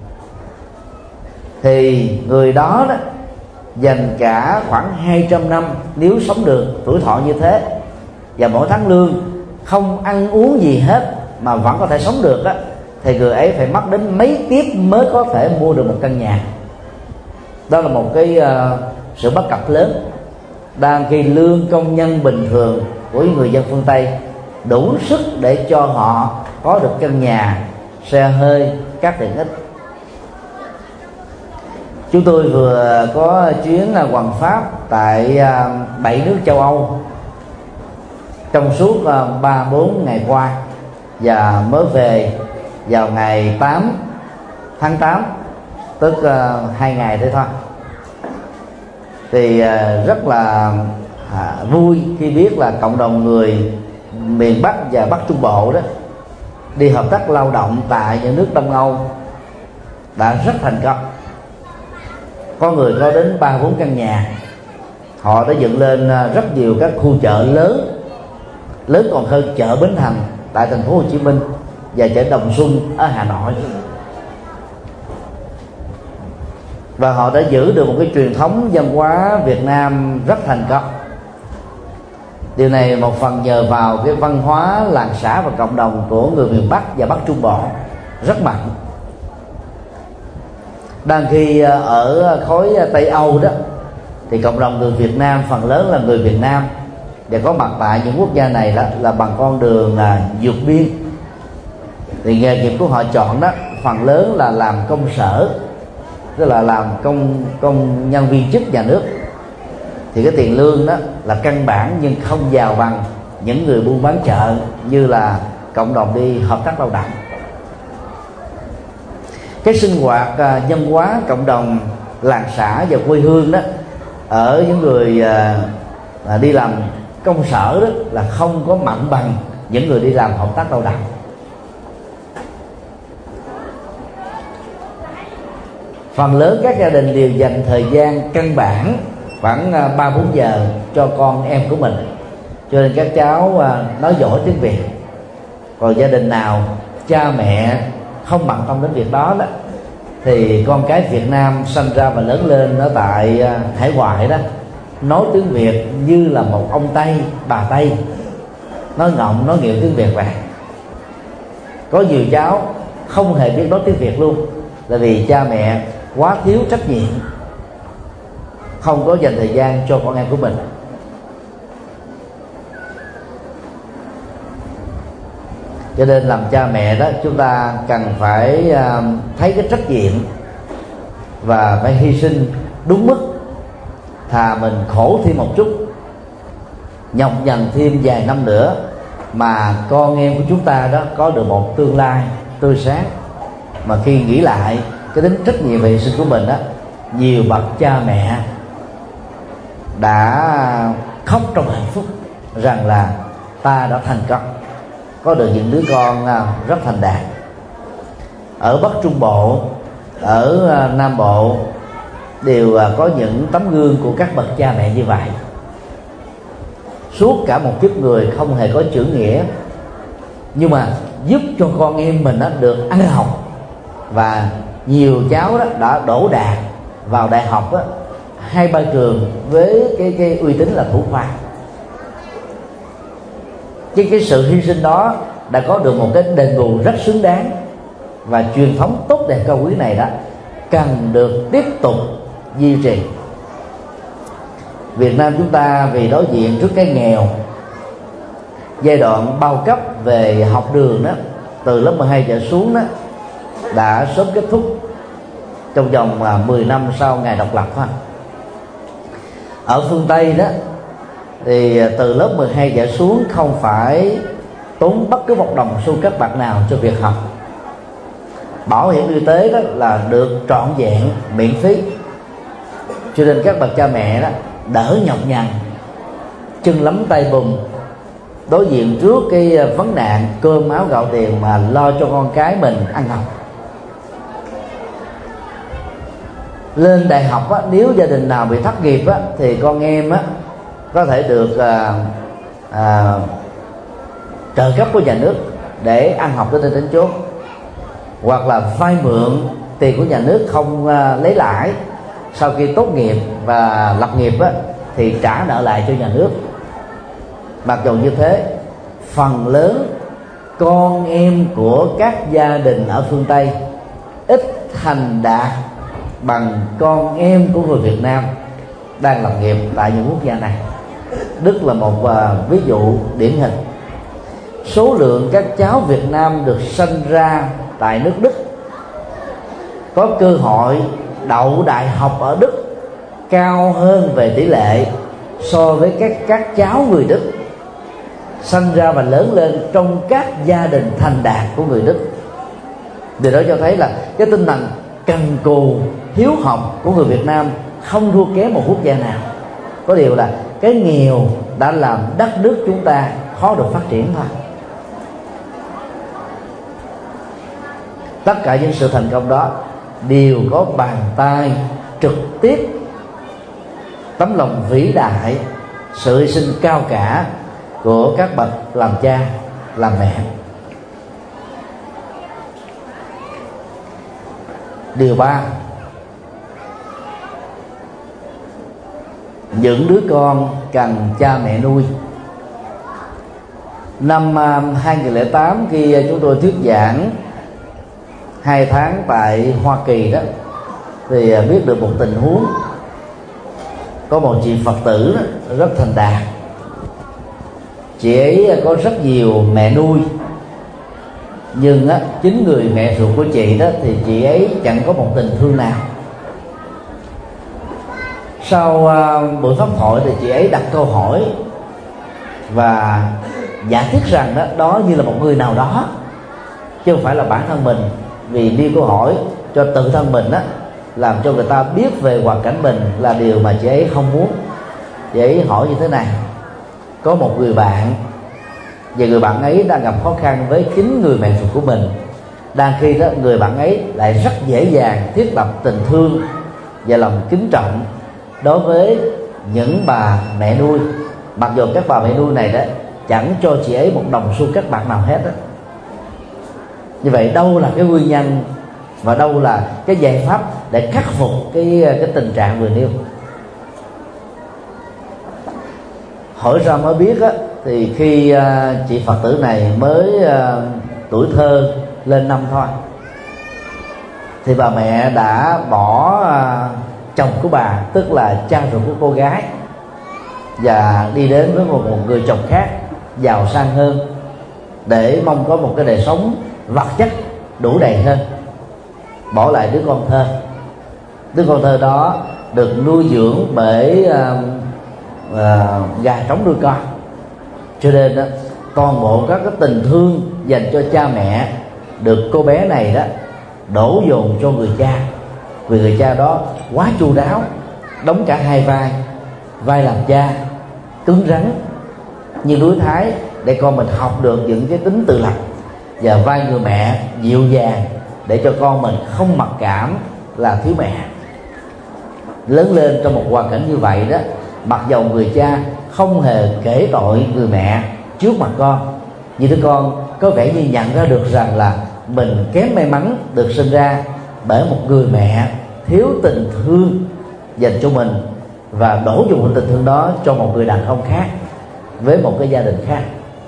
Thì người đó đó dành cả khoảng 200 năm nếu sống được tuổi thọ như thế, và mỗi tháng lương không ăn uống gì hết mà vẫn có thể sống được á, thì người ấy phải mất đến mấy kiếp mới có thể mua được một căn nhà. Đó là một cái sự bất cập lớn. đang khi lương công nhân bình thường của những người dân phương Tây đủ sức để cho họ có được căn nhà, xe hơi, các tiện ích. Chúng tôi vừa có chuyến hoằng pháp tại 7 nước châu Âu trong suốt 3-4 ngày qua, và mới về vào ngày 8 tháng 8, tức 2 ngày thế thôi. Thì rất là vui khi biết là cộng đồng người miền Bắc và Bắc Trung Bộ đó đi hợp tác lao động tại những nước Đông Âu đã rất thành công. Có người có đến 3-4 căn nhà. Họ đã dựng lên rất nhiều các khu chợ lớn còn hơn chợ Bến Thành tại thành phố Hồ Chí Minh và chợ Đồng Xuân ở Hà Nội. Và họ đã giữ được một cái truyền thống văn hóa Việt Nam rất thành công. Điều này một phần nhờ vào cái văn hóa làng xã và cộng đồng của người miền Bắc và Bắc Trung Bộ rất mạnh. Đang khi ở khối Tây Âu đó thì cộng đồng người Việt Nam phần lớn là người Việt Nam, và có mặt tại những quốc gia này đó là bằng con đường vượt biên. Thì nghề nghiệp của họ chọn đó phần lớn là làm công sở, tức là làm công nhân viên chức nhà nước. Thì cái tiền lương đó là căn bản nhưng không giàu bằng những người buôn bán chợ như là cộng đồng đi hợp tác lao động. Cái sinh hoạt văn hóa cộng đồng làng xã và quê hương đó ở những người đi làm công sở đó là không có mạnh bằng những người đi làm hợp tác lao động. Phần lớn các gia đình đều dành thời gian căn bản khoảng 3-4 giờ cho con em của mình, cho nên các cháu nói giỏi tiếng Việt. Còn gia đình nào cha mẹ không bận tâm đến việc đó thì con cái Việt Nam sinh ra và lớn lên ở tại hải ngoại đó nói tiếng Việt như là một ông Tây, bà Tây, nói ngọng nói nghịu tiếng Việt vậy. Có nhiều cháu không hề biết nói tiếng Việt luôn, là vì cha mẹ quá thiếu trách nhiệm, không có dành thời gian cho con em của mình. Cho nên làm cha mẹ đó, chúng ta cần phải thấy cái trách nhiệm và phải hy sinh đúng mức. Thà mình khổ thêm một chút, nhọc nhằn thêm vài năm nữa, mà con em của chúng ta đó có được một tương lai tươi sáng. Mà khi nghĩ lại cái tính trách nhiệm và hy sinh của mình đó, nhiều bậc cha mẹ đã khóc trong hạnh phúc rằng là ta đã thành công, có được những đứa con rất thành đạt. Ở Bắc Trung Bộ, ở Nam Bộ đều có những tấm gương của các bậc cha mẹ như vậy. Suốt cả một kiếp người không hề có chữ nghĩa, nhưng mà giúp cho con em mình được ăn học. Và nhiều cháu đó đã đỗ đạt vào đại học 2-3 trường với cái uy tín là thủ khoa. Cái sự hy sinh đó đã có được một cái đền bù rất xứng đáng. Và truyền thống tốt đẹp cao quý này đó cần được tiếp tục duy trì. Việt Nam chúng ta vì đối diện trước cái nghèo, giai đoạn bao cấp về học đường đó từ lớp 12 trở xuống đó đã sớm kết thúc trong vòng 10 năm sau ngày độc lập thôi. Ở phương Tây đó thì từ lớp 12 trở xuống không phải tốn bất cứ một đồng xu các bạc nào cho việc học. Bảo hiểm y tế đó là được trọn vẹn miễn phí, cho nên các bậc cha mẹ đó đỡ nhọc nhằn, chân lấm tay bùn, đối diện trước cái vấn nạn cơm áo gạo tiền mà lo cho con cái mình ăn học. Lên đại học á, nếu gia đình nào bị thất nghiệp á, thì con em á, có thể được trợ cấp của nhà nước để ăn học đến nơi đến chốn, hoặc là vay mượn tiền của nhà nước không lấy lãi. Sau khi tốt nghiệp và lập nghiệp á, thì trả nợ lại cho nhà nước. Mặc dù như thế, phần lớn con em của các gia đình ở phương Tây ít thành đạt bằng con em của người Việt Nam. đang lập nghiệp tại những quốc gia này. Đức là một ví dụ điển hình. Số lượng các cháu Việt Nam được sinh ra tại nước Đức có cơ hội đậu đại học ở Đức cao hơn về tỷ lệ so với các cháu người Đức sinh ra và lớn lên trong các gia đình thành đạt của người Đức. Điều đó cho thấy là cái tinh thần cần cù hiếu học của người Việt Nam không thua kém một quốc gia nào. Có điều là cái nghèo đã làm đất nước chúng ta khó được phát triển thôi. Tất cả những sự thành công đó đều có bàn tay trực tiếp, tấm lòng vĩ đại, sự hy sinh cao cả của các bậc làm cha làm mẹ. Điều 3, những đứa con cần cha mẹ nuôi. Năm 2008, khi chúng tôi thuyết giảng 2 tháng tại Hoa Kỳ đó, thì biết được một tình huống. Có một chị Phật tử đó, rất thành đạt. Chị ấy có rất nhiều mẹ nuôi, nhưng chính người mẹ ruột của chị đó thì chị ấy chẳng có một tình thương nào. Sau buổi pháp thoại thì chị ấy đặt câu hỏi và giải thích rằng đó như là một người nào đó, chứ không phải là bản thân mình. Vì nêu câu hỏi cho tự thân mình làm cho người ta biết về hoàn cảnh mình là điều mà chị ấy không muốn. Chị ấy hỏi như thế này: có một người bạn, và người bạn ấy đang gặp khó khăn với chính người mẹ ruột của mình, đang khi đó người bạn ấy lại rất dễ dàng thiết lập tình thương và lòng kính trọng đối với những bà mẹ nuôi, mặc dù các bà mẹ nuôi này đó chẳng cho chị ấy một đồng xu các bạc nào hết đó. Như vậy đâu là cái nguyên nhân và đâu là cái giải pháp để khắc phục cái tình trạng vừa nêu? Hỏi ra mới biết thì khi chị Phật tử này mới tuổi thơ lên năm thôi, thì bà mẹ đã bỏ chồng của bà, tức là cha ruột của cô gái, và đi đến với một người chồng khác giàu sang hơn, để mong có một cái đời sống vật chất đủ đầy hơn, bỏ lại đứa con thơ. Đứa con thơ đó được nuôi dưỡng bởi gà trống nuôi con, cho nên đó, toàn bộ các cái tình thương dành cho cha mẹ được cô bé này đó đổ dồn cho người cha, vì người cha đó quá chu đáo, đóng cả hai vai, vai làm cha cứng rắn như núi Thái để con mình học được những cái tính tự lập, và vai người mẹ dịu dàng để cho con mình không mặc cảm là thiếu mẹ. Lớn lên trong một hoàn cảnh như vậy đó, mặc dầu người cha không hề kể tội người mẹ trước mặt con, nhưng đứa con có vẻ như nhận ra được rằng là mình kém may mắn được sinh ra bởi một người mẹ thiếu tình thương dành cho mình, và đổ dùng tình thương đó cho một người đàn ông khác với một cái gia đình khác.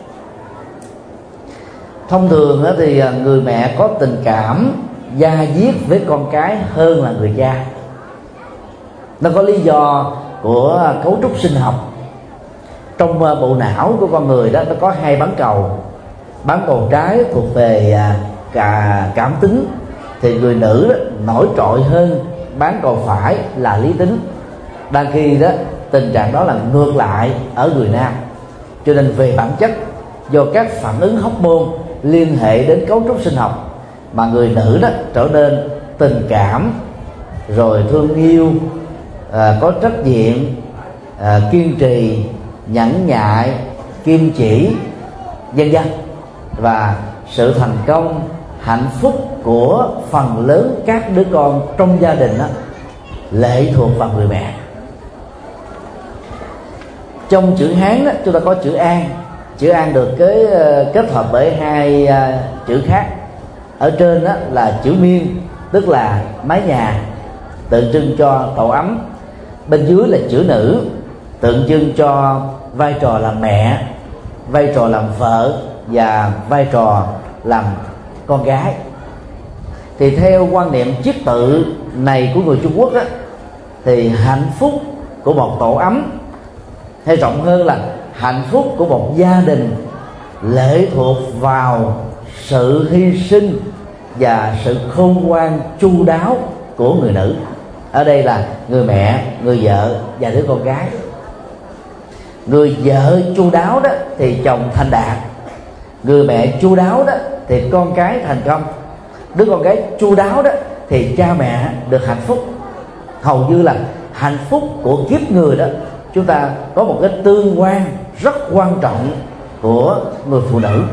Thông thường thì người mẹ có tình cảm da diết với con cái hơn là người cha. Nó có lý do của cấu trúc sinh học. Trong bộ não của con người đó, nó có 2 bán cầu. Bán cầu trái thuộc về cảm tính, thì người nữ đó nổi trội hơn bán cầu phải là lý tính. Đang khi đó tình trạng đó là ngược lại ở người nam. Cho nên về bản chất, do các phản ứng hormone liên hệ đến cấu trúc sinh học, mà người nữ đó trở nên tình cảm, rồi thương yêu, có trách nhiệm, kiên trì, nhẫn nhại, kim chỉ, vân vân. Và sự thành công, hạnh phúc của phần lớn các đứa con trong gia đình đó lệ thuộc vào người mẹ. Trong chữ Hán đó, chúng ta có chữ An. Chữ An được kết hợp bởi 2 chữ khác. Ở trên đó là chữ Miên, tức là mái nhà, tượng trưng cho tổ ấm. Bên dưới là chữ Nữ, tượng trưng cho vai trò làm mẹ, vai trò làm vợ và vai trò làm con gái. Thì theo quan niệm chiết tự này của người Trung Quốc á, thì hạnh phúc của một tổ ấm, hay rộng hơn là hạnh phúc của một gia đình, lệ thuộc vào sự hy sinh và sự khôn ngoan chu đáo của người nữ. Ở đây là người mẹ, người vợ và đứa con gái. Người vợ chu đáo đó thì chồng thành đạt, người mẹ chu đáo đó thì con cái thành công, đứa con gái chu đáo đó thì cha mẹ được hạnh phúc. Hầu như là hạnh phúc của kiếp người đó, chúng ta có một cái tương quan rất quan trọng của người phụ nữ.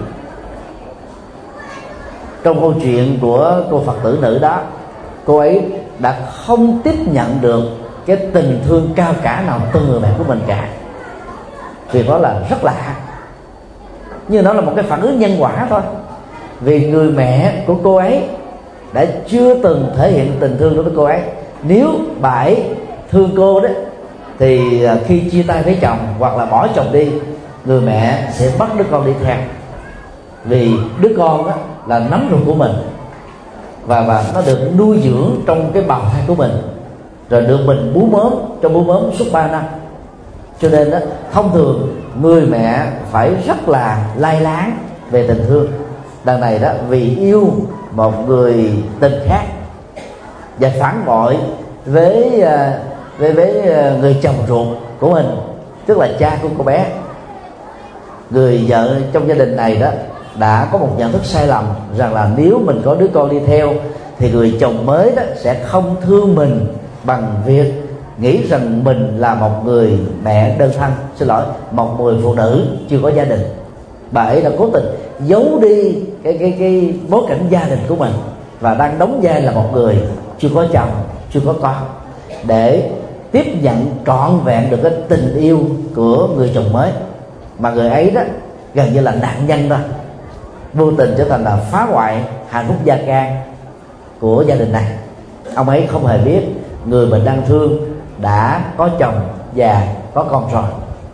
Trong câu chuyện của cô Phật tử nữ đó, cô ấy đã không tiếp nhận được cái tình thương cao cả nào từ người mẹ của mình cả. Vì đó là rất lạ, nhưng nó là một cái phản ứng nhân quả thôi. Vì người mẹ của cô ấy đã chưa từng thể hiện tình thương đối với cô ấy. Nếu bà ấy thương cô đó thì khi chia tay với chồng hoặc là bỏ chồng đi, người mẹ sẽ bắt đứa con đi theo. Vì đứa con đó là nắm ruột của mình, và nó được nuôi dưỡng trong cái bào thai của mình, rồi được mình bú mớm trong bú mớm suốt 3 năm. Cho nên đó, thông thường người mẹ phải rất là lai láng về tình thương. Đằng này đó, vì yêu một người tình khác và phản bội với người chồng ruột của mình, tức là cha của cô bé, người vợ trong gia đình này đó đã có một nhận thức sai lầm rằng là nếu mình có đứa con đi theo thì người chồng mới đó sẽ không thương mình bằng việc nghĩ rằng mình là một người mẹ đơn thân, một người phụ nữ chưa có gia đình. Bà ấy đã cố tình giấu đi cái bối cảnh gia đình của mình và đang đóng vai là một người chưa có chồng, chưa có con, để tiếp nhận trọn vẹn được cái tình yêu của người chồng mới. Mà người ấy đó gần như là nạn nhân thôi, vô tình trở thành là phá hoại hạnh phúc gia can của gia đình này. Ông ấy không hề biết người mình đang thương đã có chồng và có con rồi.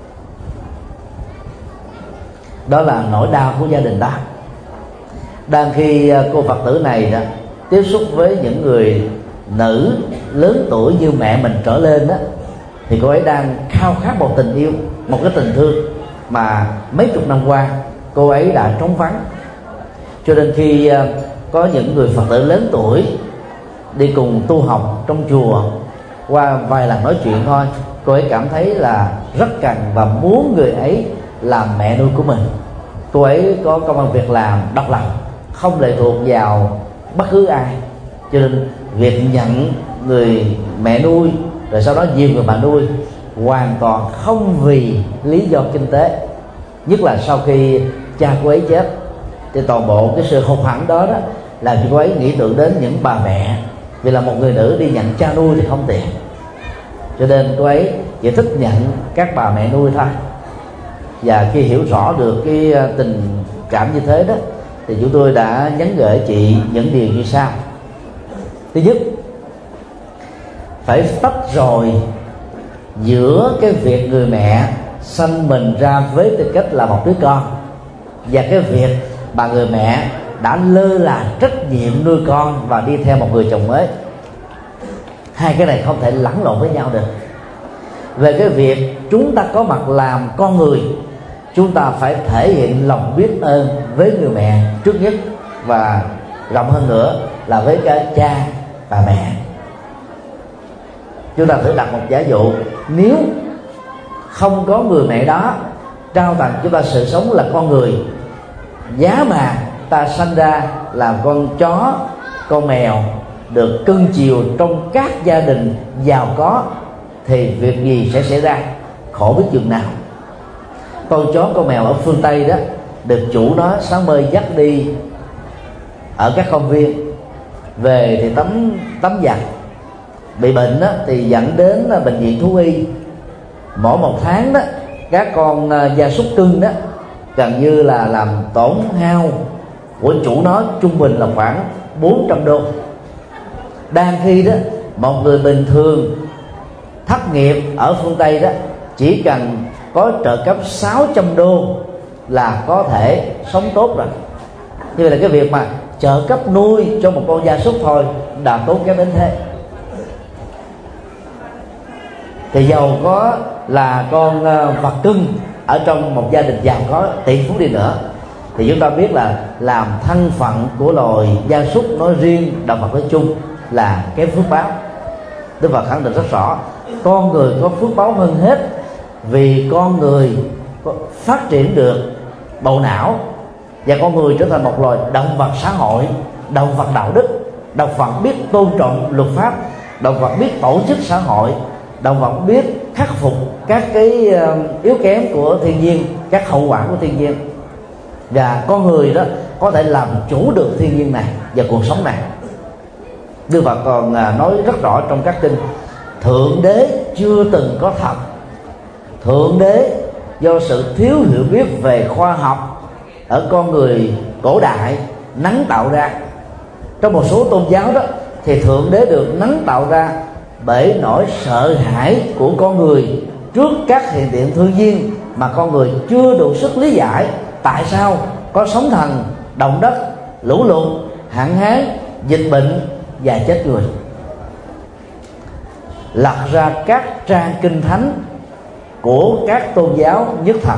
Đó là nỗi đau của gia đình đó. Đang khi cô Phật tử này đó tiếp xúc với những người nữ lớn tuổi như mẹ mình trở lên đó, thì cô ấy đang khao khát một tình yêu, một cái tình thương mà mấy chục năm qua cô ấy đã trống vắng. Cho nên khi có những người Phật tử lớn tuổi đi cùng tu học trong chùa, qua vài lần nói chuyện thôi, cô ấy cảm thấy là rất cần và muốn người ấy làm mẹ nuôi của mình. Cô ấy có công ăn việc làm độc lập, không lệ thuộc vào bất cứ ai. Cho nên việc nhận người mẹ nuôi rồi sau đó nhiều người bà nuôi hoàn toàn không vì lý do kinh tế. Nhất là sau khi cha cô ấy chết thì toàn bộ cái sự hụt hẫng đó làm cho cô ấy nghĩ tưởng đến những bà mẹ. Vì là một người nữ đi nhận cha nuôi thì không tiện, cho nên cô ấy chỉ thích nhận các bà mẹ nuôi thôi. Và khi hiểu rõ được cái tình cảm như thế đó, thì chúng tôi đã nhắn gửi chị những điều như sau. Thứ nhất, phải tách rồi giữa cái việc người mẹ sanh mình ra với tư cách là một đứa con và cái việc bà người mẹ đã lơ là trách nhiệm nuôi con và đi theo một người chồng mới. Hai cái này không thể lẫn lộn với nhau được. Về cái việc chúng ta có mặt làm con người, chúng ta phải thể hiện lòng biết ơn với người mẹ trước nhất, và rộng hơn nữa là với cả cha và mẹ. Chúng ta thử đặt một giả dụ, nếu không có người mẹ đó trao tặng chúng ta sự sống là con người, giá mà ta sanh ra làm con chó, con mèo được cưng chiều trong các gia đình giàu có, thì việc gì sẽ xảy ra, khổ biết chừng nào. Con chó con mèo ở phương Tây đó được chủ nó sáng mơ dắt đi ở các công viên, về thì tắm giặt, bị bệnh đó, thì dẫn đến bệnh viện thú y. Mỗi một tháng đó, các con gia súc cưng đó gần như là làm tổn hao của chủ nó trung bình là khoảng 400 đô. Đang khi đó một người bình thường thất nghiệp ở phương Tây đó chỉ cần có trợ cấp 600 đô là có thể sống tốt rồi. Như vậy là cái việc mà trợ cấp nuôi cho một con gia súc thôi đã tốn kém đến thế. thì giàu có là con vật cưng ở trong một gia đình giàu có tỷ phú đi nữa, thì chúng ta biết là làm thân phận của loài gia súc nói riêng, động vật nói chung là cái phước báo. Đức Phật khẳng định rất rõ, con người có phước báo hơn hết, vì con người phát triển được bộ não và con người trở thành một loài động vật xã hội, động vật đạo đức, động vật biết tôn trọng luật pháp, động vật biết tổ chức xã hội, động vật biết khắc phục các cái yếu kém của thiên nhiên, các hậu quả của thiên nhiên, và con người đó có thể làm chủ được thiên nhiên này và cuộc sống này. Đức Phật còn nói rất rõ trong các kinh, thượng đế chưa từng có thật. Thượng đế do sự thiếu hiểu biết về khoa học ở con người cổ đại nắng tạo ra. Trong một số tôn giáo đó thì thượng đế được nắng tạo ra bởi nỗi sợ hãi của con người trước các hiện tượng thiên nhiên mà con người chưa đủ sức lý giải. Tại sao có sóng thần, động đất, lũ lụt, hạn hán, dịch bệnh và chết người? Lật ra các trang kinh thánh của các tôn giáo nhất thần,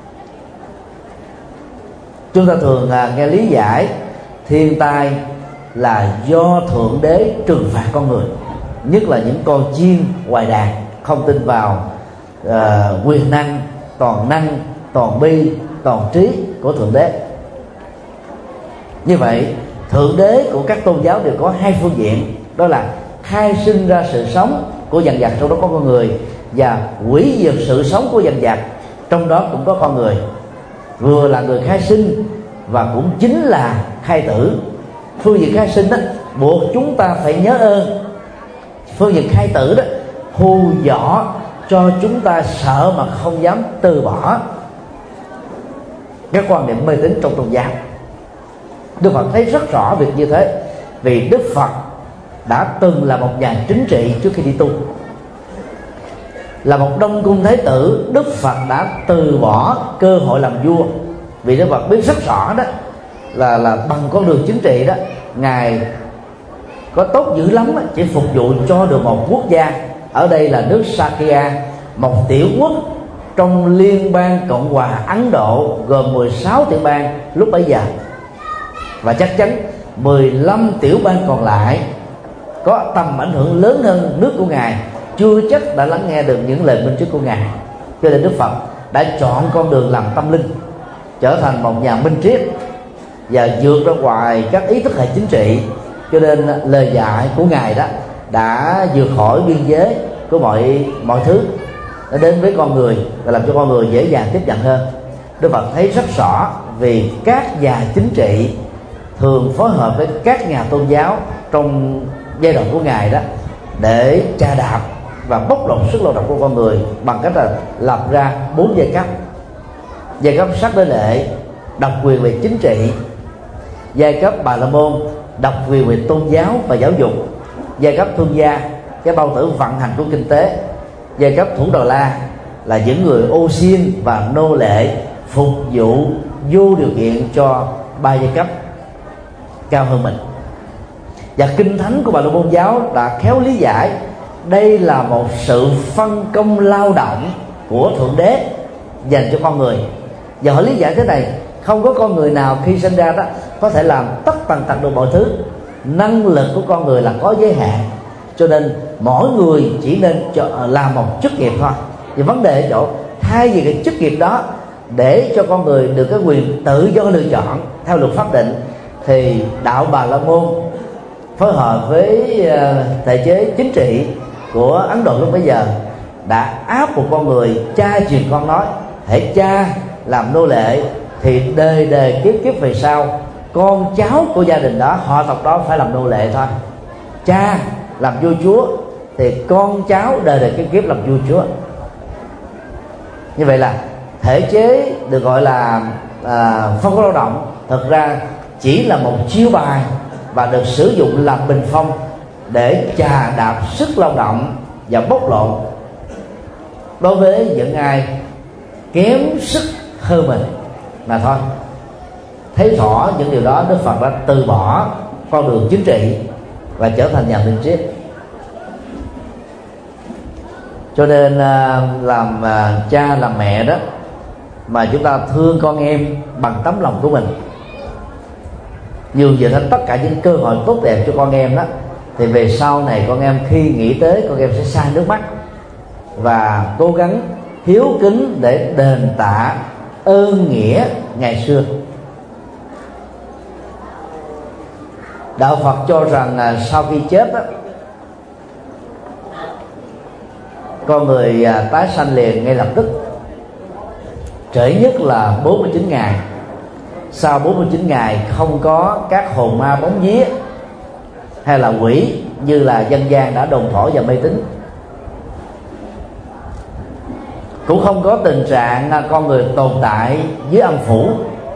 chúng ta thường nghe lý giải thiên tai là do thượng đế trừng phạt con người, nhất là những con chiên ngoài đàn không tin vào quyền năng, toàn năng, toàn bi, toàn trí của thượng đế. Như vậy thượng đế của các tôn giáo đều có hai phương diện, đó là khai sinh ra sự sống của dàn vật, trong đó có con người, và hủy diệt sự sống của dàn vật, trong đó cũng có con người. Vừa là người khai sinh và cũng chính là khai tử. Phương diện khai sinh đó buộc chúng ta phải nhớ ơn, phương diện khai tử đó hù dọa cho chúng ta sợ mà không dám từ bỏ các quan niệm mê tín trong tôn giáo. Đức Phật thấy rất rõ việc như thế, vì Đức Phật đã từng là một nhà chính trị trước khi đi tu. Là một Đông Cung Thái tử, Đức Phật đã từ bỏ cơ hội làm vua, vì Đức Phật biết rất rõ đó là bằng con đường chính trị đó, Ngài có tốt dữ lắm đó, chỉ phục vụ cho được một quốc gia. Ở đây là nước Sakya, một tiểu quốc trong Liên bang Cộng hòa Ấn Độ gồm 16 tiểu bang lúc bấy giờ, và chắc chắn 15 tiểu bang còn lại có tầm ảnh hưởng lớn hơn nước của Ngài chưa chắc đã lắng nghe được những lời minh triết của Ngài. Cho nên Đức Phật đã chọn con đường làm tâm linh, trở thành một nhà minh triết và vượt ra ngoài các ý thức hệ chính trị. Cho nên lời dạy của Ngài đó đã vượt khỏi biên giới của mọi thứ, nó đến với con người và làm cho con người dễ dàng tiếp nhận hơn. Đức Phật thấy rất rõ, vì các nhà chính trị thường phối hợp với các nhà tôn giáo trong giai đoạn của Ngài đó để trà đạp và bóc lột sức lao động của con người bằng cách là lập ra 4 giai cấp. Giai cấp sắc đế lệ, độc quyền về chính trị. Giai cấp Bà La Môn, độc quyền về tôn giáo và giáo dục. Giai cấp thương gia, cái bao tử vận hành của kinh tế. Giai cấp Thủ Đà La là những người ô xin và nô lệ phục vụ vô điều kiện cho 3 giai cấp cao hơn mình. Và kinh thánh của Bà La Môn giáo đã khéo lý giải đây là một sự phân công lao động của thượng đế dành cho con người. Và họ lý giải thế này: không có con người nào khi sinh ra đó có thể làm tất tần tật được mọi thứ. Năng lực của con người là có giới hạn, cho nên mỗi người chỉ nên làm một chức nghiệp thôi. Và vấn đề ở chỗ thay vì cái chức nghiệp đó để cho con người được cái quyền tự do lựa chọn theo luật pháp định, thì đạo Bà La Môn phối hợp với thể chế chính trị của Ấn Độ lúc bấy giờ đã áp một con người cha truyền con nói: hễ cha làm nô lệ thì đời đời kiếp kiếp về sau con cháu của gia đình đó, họ tộc đó phải làm nô lệ thôi. Cha làm vua chúa thì con cháu đời đời kiếp kiếp làm vua chúa. Như vậy là thể chế được gọi là phân công lao động thực ra chỉ là một chiêu bài và được sử dụng làm bình phong để chà đạp sức lao động và bóc lột đối với những ai kém sức hơn mình mà thôi. Thấy rõ những điều đó, Đức Phật đã từ bỏ con đường chính trị và trở thành nhà minh triết. Cho nên làm cha làm mẹ đó mà chúng ta thương con em bằng tấm lòng của mình, nhường dành hết tất cả những cơ hội tốt đẹp cho con em đó, thì về sau này con em khi nghĩ tới, con em sẽ sai nước mắt và cố gắng hiếu kính để đền tạ ơn nghĩa ngày xưa. Đạo Phật cho rằng sau khi chết đó, con người tái sanh liền ngay lập tức, trễ nhất là 49 ngày. Sau 49 ngày không có các hồn ma bóng vía hay là quỷ như là dân gian đã đồn thổi và mê tín. Cũng không có tình trạng con người tồn tại dưới âm phủ.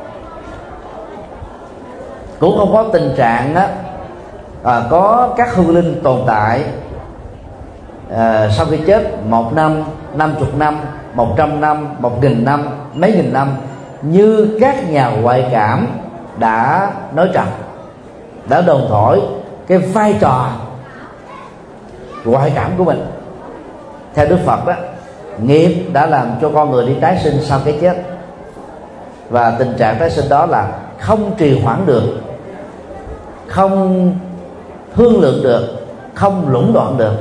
Cũng không có tình trạng có các hương linh tồn tại sau khi chết 1 năm, 50 năm, 100 năm, 1000 năm, mấy nghìn năm, như các nhà ngoại cảm đã nói rằng, đã đồn thổi cái vai trò ngoại cảm của mình. Theo Đức Phật đó, nghiệp đã làm cho con người đi tái sinh sau cái chết, và tình trạng tái sinh đó là không trì hoãn được, không thương lượng được, không lũng đoạn được.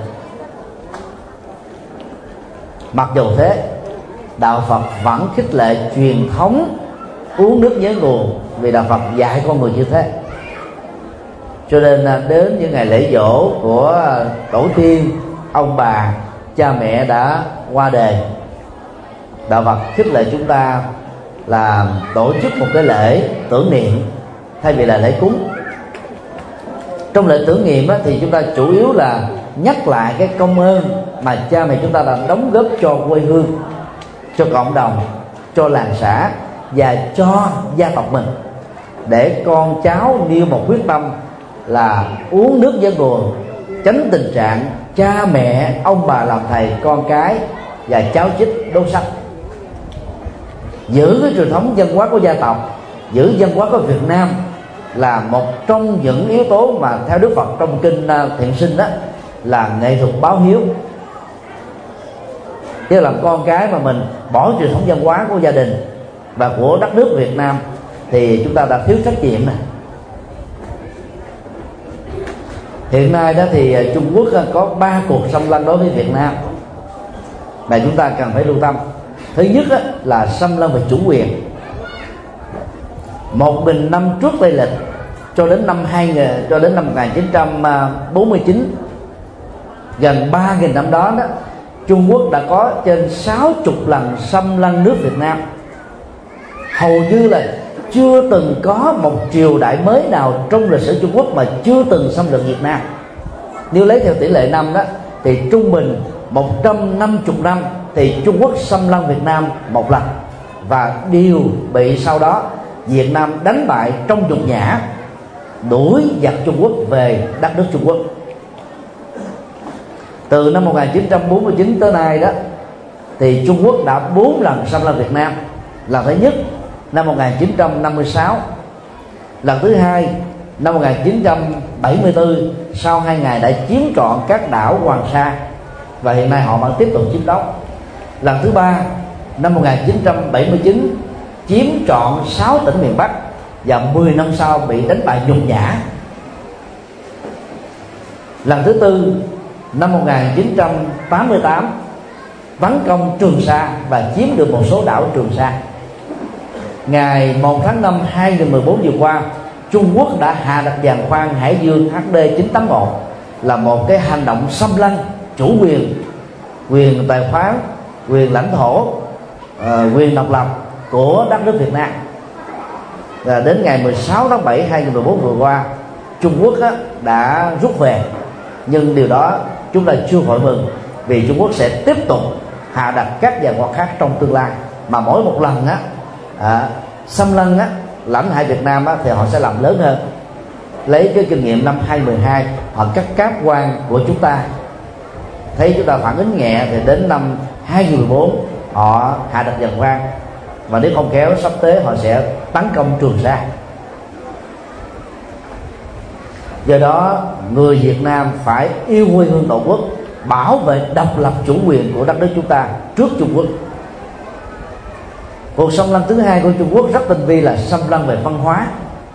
Mặc dù thế, đạo Phật vẫn khích lệ truyền thống uống nước nhớ nguồn, vì đạo Phật dạy con người như thế. Cho nên đến những ngày lễ giỗ của tổ tiên, ông bà, cha mẹ đã qua đời, đạo Phật khích lệ chúng ta là tổ chức một cái lễ tưởng niệm thay vì là lễ cúng. Trong lễ tưởng niệm thì chúng ta chủ yếu là nhắc lại cái công ơn mà cha mẹ chúng ta đã đóng góp cho quê hương, cho cộng đồng, cho làng xã và cho gia tộc mình, để con cháu nêu một quyết tâm là uống nước nhớ nguồn, tránh tình trạng cha mẹ ông bà làm thầy, con cái và cháu chích đốt sách. Giữ cái truyền thống văn hóa của gia tộc, giữ văn hóa của Việt Nam là một trong những yếu tố mà theo Đức Phật trong kinh Thiện Sinh đó là nghệ thuật báo hiếu. Tức là con cái mà mình bỏ truyền thống văn hóa của gia đình và của đất nước Việt Nam thì chúng ta đã thiếu trách nhiệm này. Hiện nay đó thì Trung Quốc có 3 cuộc xâm lăng đối với Việt Nam mà chúng ta cần phải lưu tâm. Thứ nhất là xâm lăng về chủ quyền. 1000 năm trước Tây lịch cho đến năm 1949, gần 3000 năm đó, Trung Quốc đã có trên 60 lần xâm lăng nước Việt Nam. Hầu như là chưa từng có một triều đại mới nào trong lịch sử Trung Quốc mà chưa từng xâm lược Việt Nam. Nếu lấy theo tỷ lệ năm đó thì trung bình 150 năm thì Trung Quốc xâm lăng Việt Nam một lần, và đều bị sau đó Việt Nam đánh bại trong nhục nhã, đuổi giặc Trung Quốc về đất nước Trung Quốc. Từ năm 1949 tới nay đó thì Trung Quốc đã 4 lần xâm lăng Việt Nam. Lần thứ nhất năm 1956, lần thứ hai năm 1974 sau 2 ngày đã chiếm trọn các đảo Hoàng Sa, và hiện nay họ vẫn tiếp tục chiếm đóng. Lần thứ ba năm 1979 chiếm trọn 6 tỉnh miền Bắc, và 10 năm sau bị đánh bại nhục nhã. Lần thứ tư năm 1988 tấn công Trường Sa và chiếm được một số đảo Trường Sa. Ngày 1 tháng 5 2014 vừa qua, Trung Quốc đã hạ đặt giàn khoan Hải Dương HD 981 là một cái hành động xâm lăng chủ quyền tài phán, quyền lãnh thổ, quyền độc lập của đất nước Việt Nam. Và đến ngày 16 tháng 7 2014 vừa qua, Trung Quốc đã rút về, nhưng điều đó chúng ta chưa vội mừng, vì Trung Quốc sẽ tiếp tục hạ đặt các giàn khoan khác trong tương lai, mà mỗi một lần xâm lăng lãnh hải Việt Nam thì họ sẽ làm lớn hơn. Lấy cái kinh nghiệm năm 2012, họ cắt cáp quan của chúng ta, thấy chúng ta phản ứng nhẹ thì đến năm 2014 họ hạ đặt giàn khoan, và nếu không khéo sắp tới họ sẽ tấn công Trường Sa. Do đó người Việt Nam phải yêu quê hương tổ quốc, bảo vệ độc lập chủ quyền của đất nước chúng ta trước Trung Quốc. Cuộc xâm lăng thứ hai của Trung Quốc rất tinh vi là xâm lăng về văn hóa.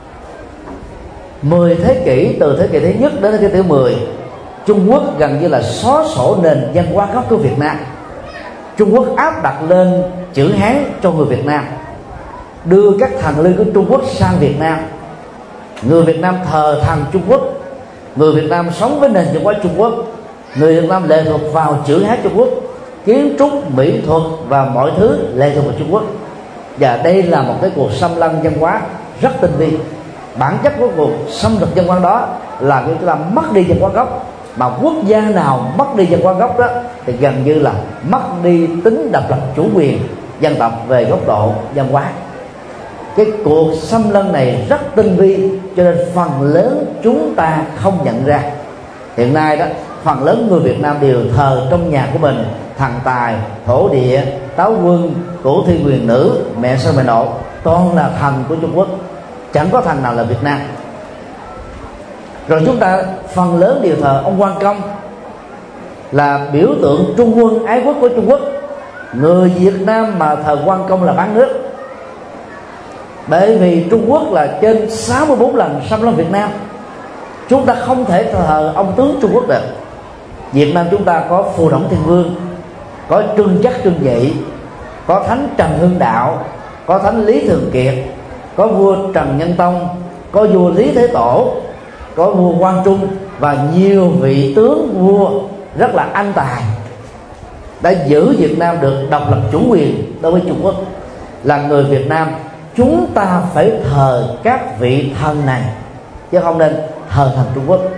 10 thế kỷ, từ thế kỷ thứ nhất đến thế kỷ thứ 10, Trung Quốc gần như là xóa sổ nền văn hóa gốc của Việt Nam. Trung Quốc áp đặt lên chữ Hán cho người Việt Nam, đưa các thần linh của Trung Quốc sang Việt Nam. Người Việt Nam thờ thần Trung Quốc, người Việt Nam sống với nền văn hóa Trung Quốc, người Việt Nam lệ thuộc vào chữ Hán Trung Quốc, kiến trúc, mỹ thuật và mọi thứ lệ thuộc vào Trung Quốc. Và đây là một cái cuộc xâm lăng văn hóa rất tinh vi. Bản chất của cuộc xâm lược văn hóa đó là chúng ta mất đi văn hóa gốc, mà quốc gia nào mất đi văn hóa gốc đó thì gần như là mất đi tính độc lập chủ quyền dân tộc về góc độ văn hóa. Cái cuộc xâm lăng này rất tinh vi, cho nên phần lớn chúng ta không nhận ra. Hiện nay đó, phần lớn người Việt Nam đều thờ trong nhà của mình thần tài, thổ địa, táo quân, cổ thi quyền nữ, mẹ sao mẹ nộ, toàn là thần của Trung Quốc, chẳng có thần nào là Việt Nam. Rồi chúng ta phần lớn đều thờ ông Quan Công, là biểu tượng trung quân ái quốc của Trung Quốc. Người Việt Nam mà thờ Quan Công là bán nước, bởi vì Trung Quốc là trên 64 lần xâm lăng Việt Nam. Chúng ta không thể thờ ông tướng Trung Quốc được. Việt Nam chúng ta có Phù Đổng Thiên Vương, có Trương Trắc Trương Nhị, có Thánh Trần Hưng Đạo, có Thánh Lý Thường Kiệt, có vua Trần Nhân Tông, có vua Lý Thế Tổ, có vua Quang Trung và nhiều vị tướng vua rất là anh tài đã giữ Việt Nam được độc lập chủ quyền đối với Trung Quốc. Là người Việt Nam, chúng ta phải thờ các vị thần này chứ không nên thờ thần Trung Quốc.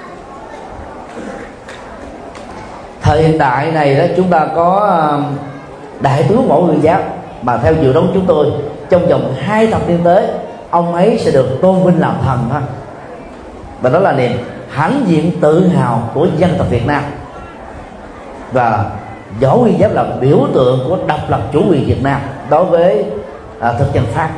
Thời hiện đại này đó, chúng ta có đại tướng Võ Nguyên Giáp, mà theo dự đoán chúng tôi trong vòng 2 thập niên tới, ông ấy sẽ được tôn vinh làm thần thôi. Và đó là niềm hãnh diện tự hào của dân tộc Việt Nam. Và Võ Nguyên Giáp là biểu tượng của độc lập chủ quyền Việt Nam đối với thực dân Pháp.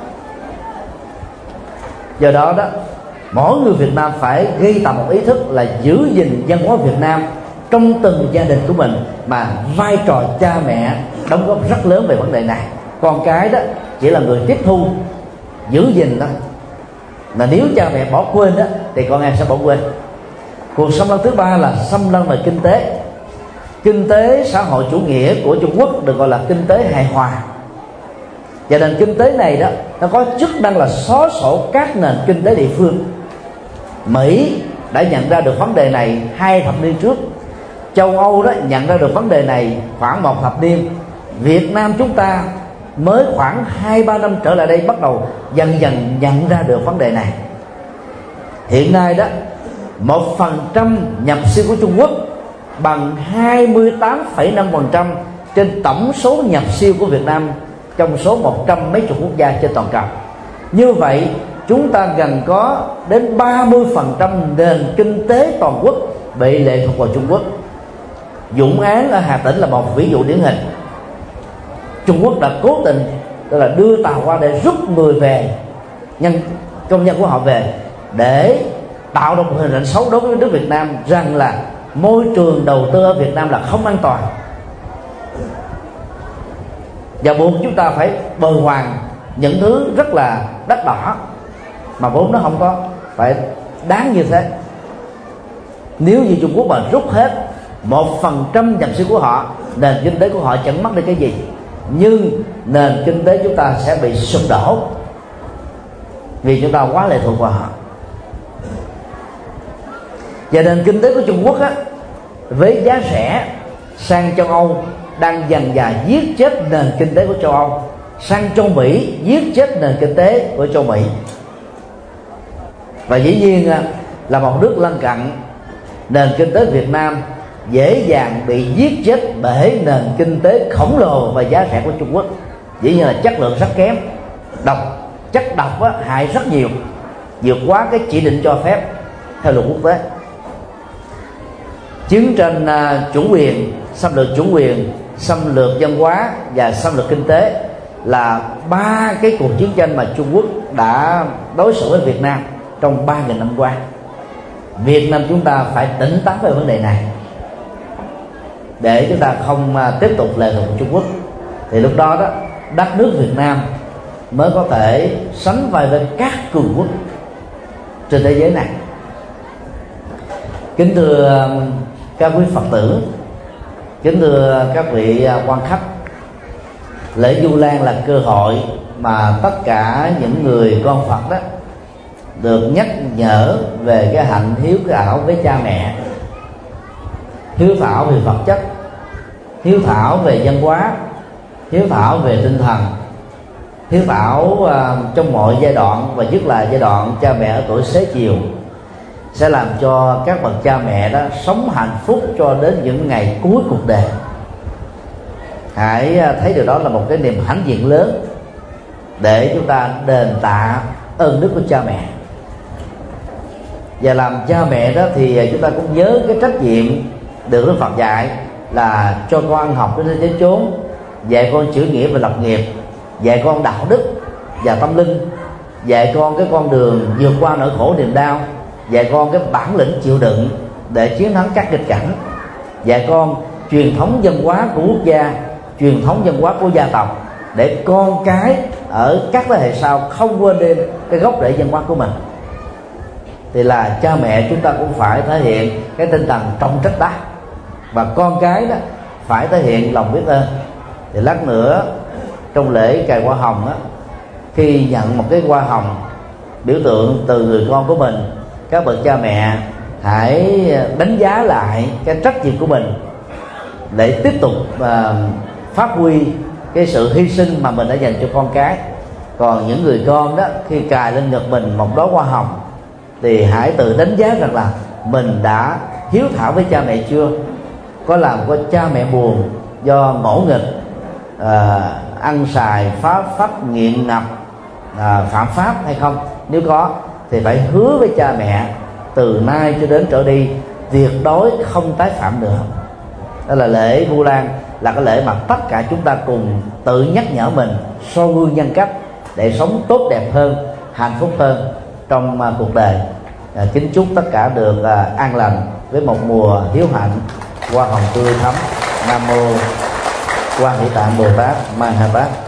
Do đó đó, mỗi người Việt Nam phải ghi tầm một ý thức là giữ gìn văn hóa Việt Nam trong từng gia đình của mình, mà vai trò cha mẹ đóng góp rất lớn về vấn đề này. Con cái đó chỉ là người tiếp thu, giữ gìn đó. Mà nếu cha mẹ bỏ quên đó thì con em sẽ bỏ quên. Cuộc xâm lăng thứ ba là xâm lăng về kinh tế. Kinh tế xã hội chủ nghĩa của Trung Quốc được gọi là kinh tế hài hòa. Và nền kinh tế này đó, nó có chức năng là xóa sổ các nền kinh tế địa phương. Mỹ đã nhận ra được vấn đề này 2 thập niên trước. Châu Âu đó nhận ra được vấn đề này khoảng 1 thập niên. Việt Nam chúng ta mới khoảng 2-3 năm trở lại đây bắt đầu dần dần nhận ra được vấn đề này. Hiện nay đó, 1% nhập siêu của Trung Quốc bằng 28,5% trên tổng số nhập siêu của Việt Nam trong số 100 mấy chục quốc gia trên toàn cầu. Như vậy chúng ta gần có đến 30% nền kinh tế toàn quốc bị lệ thuộc vào Trung Quốc. Dũng Án ở Hà Tĩnh là một ví dụ điển hình. Trung Quốc đã cố tình là đưa tàu qua để rút người về, công nhân của họ về, để tạo được một hình ảnh xấu đối với nước Việt Nam rằng là môi trường đầu tư ở Việt Nam là không an toàn, và buộc chúng ta phải bồi hoàn những thứ rất là đắt đỏ mà vốn nó không có phải đáng như thế. Nếu như Trung Quốc mà rút hết 1% nhập siêu của họ, nền kinh tế của họ chẳng mất đi cái gì, nhưng nền kinh tế chúng ta sẽ bị sụp đổ vì chúng ta quá lệ thuộc vào họ. Và nền kinh tế của Trung Quốc á, với giá rẻ sang châu Âu đang dần dà giết chết nền kinh tế của châu Âu, sang châu Mỹ giết chết nền kinh tế của châu Mỹ. Và dĩ nhiên là một nước lân cận, nền kinh tế Việt Nam dễ dàng bị giết chết bởi nền kinh tế khổng lồ và giá rẻ của Trung Quốc. Dĩ nhiên là chất lượng rất kém, chất độc hại rất nhiều, vượt quá cái chỉ định cho phép theo luật quốc tế. Chiến tranh chủ quyền, xâm lược chủ quyền, xâm lược văn hóa và xâm lược kinh tế là 3 cái cuộc chiến tranh mà Trung Quốc đã đối xử với Việt Nam trong 3.000 năm qua. Việt Nam chúng ta phải tỉnh táo về vấn đề này. để chúng ta không tiếp tục lệ thuộc Trung Quốc, thì lúc đó đó đất nước Việt Nam mới có thể sánh vai với các cường quốc trên thế giới này. Kính thưa các quý Phật tử, kính thưa các vị quan khách, lễ Vu Lan là cơ hội mà tất cả những người con Phật đó được nhắc nhở về cái hạnh hiếu thảo với cha mẹ, hiếu thảo về vật chất, hiếu thảo về văn hóa, hiếu thảo về tinh thần, hiếu thảo trong mọi giai đoạn, và nhất là giai đoạn cha mẹ ở tuổi xế chiều, sẽ làm cho các bậc cha mẹ đó sống hạnh phúc cho đến những ngày cuối cuộc đời. Hãy thấy điều đó là một cái niềm hãnh diện lớn để chúng ta đền tạ ơn đức của cha mẹ. Và làm cha mẹ đó thì chúng ta cũng nhớ cái trách nhiệm được Đức Phật dạy là cho con ăn học đến đến chốn, dạy con chữ nghĩa và lập nghiệp, dạy con đạo đức và tâm linh, dạy con cái con đường vượt qua nỗi khổ niềm đau, dạy con cái bản lĩnh chịu đựng để chiến thắng các nghịch cảnh, dạy con truyền thống văn hóa của quốc gia, truyền thống văn hóa của gia tộc, để con cái ở các thế hệ sau không quên đi cái gốc rễ văn hóa của mình. Thì là cha mẹ chúng ta cũng phải thể hiện cái tinh thần trọng trách đó, và con cái đó phải thể hiện lòng biết ơn. Thì lát nữa trong lễ cài hoa hồng á, khi nhận một cái hoa hồng biểu tượng từ người con của mình, các bậc cha mẹ hãy đánh giá lại cái trách nhiệm của mình để tiếp tục phát huy cái sự hy sinh mà mình đã dành cho con cái. Còn những người con đó, khi cài lên ngực mình một đóa hoa hồng thì hãy tự đánh giá rằng là mình đã hiếu thảo với cha mẹ chưa, có làm cho cha mẹ buồn do ngỗ nghịch, ăn xài phá phách, nghiện ngập, phạm pháp hay không. Nếu có thì phải hứa với cha mẹ từ nay cho đến trở đi tuyệt đối không tái phạm nữa. Đó là lễ Vu Lan, là cái lễ mà tất cả chúng ta cùng tự nhắc nhở mình soi gương nhân cách để sống tốt đẹp hơn, hạnh phúc hơn trong cuộc đời. Kính chúc tất cả được an lành với một mùa hiếu hạnh, hoa hồng tươi thắm. Nam mô Quan Hỷ Tạng Bồ Tát Ma Ha Tát.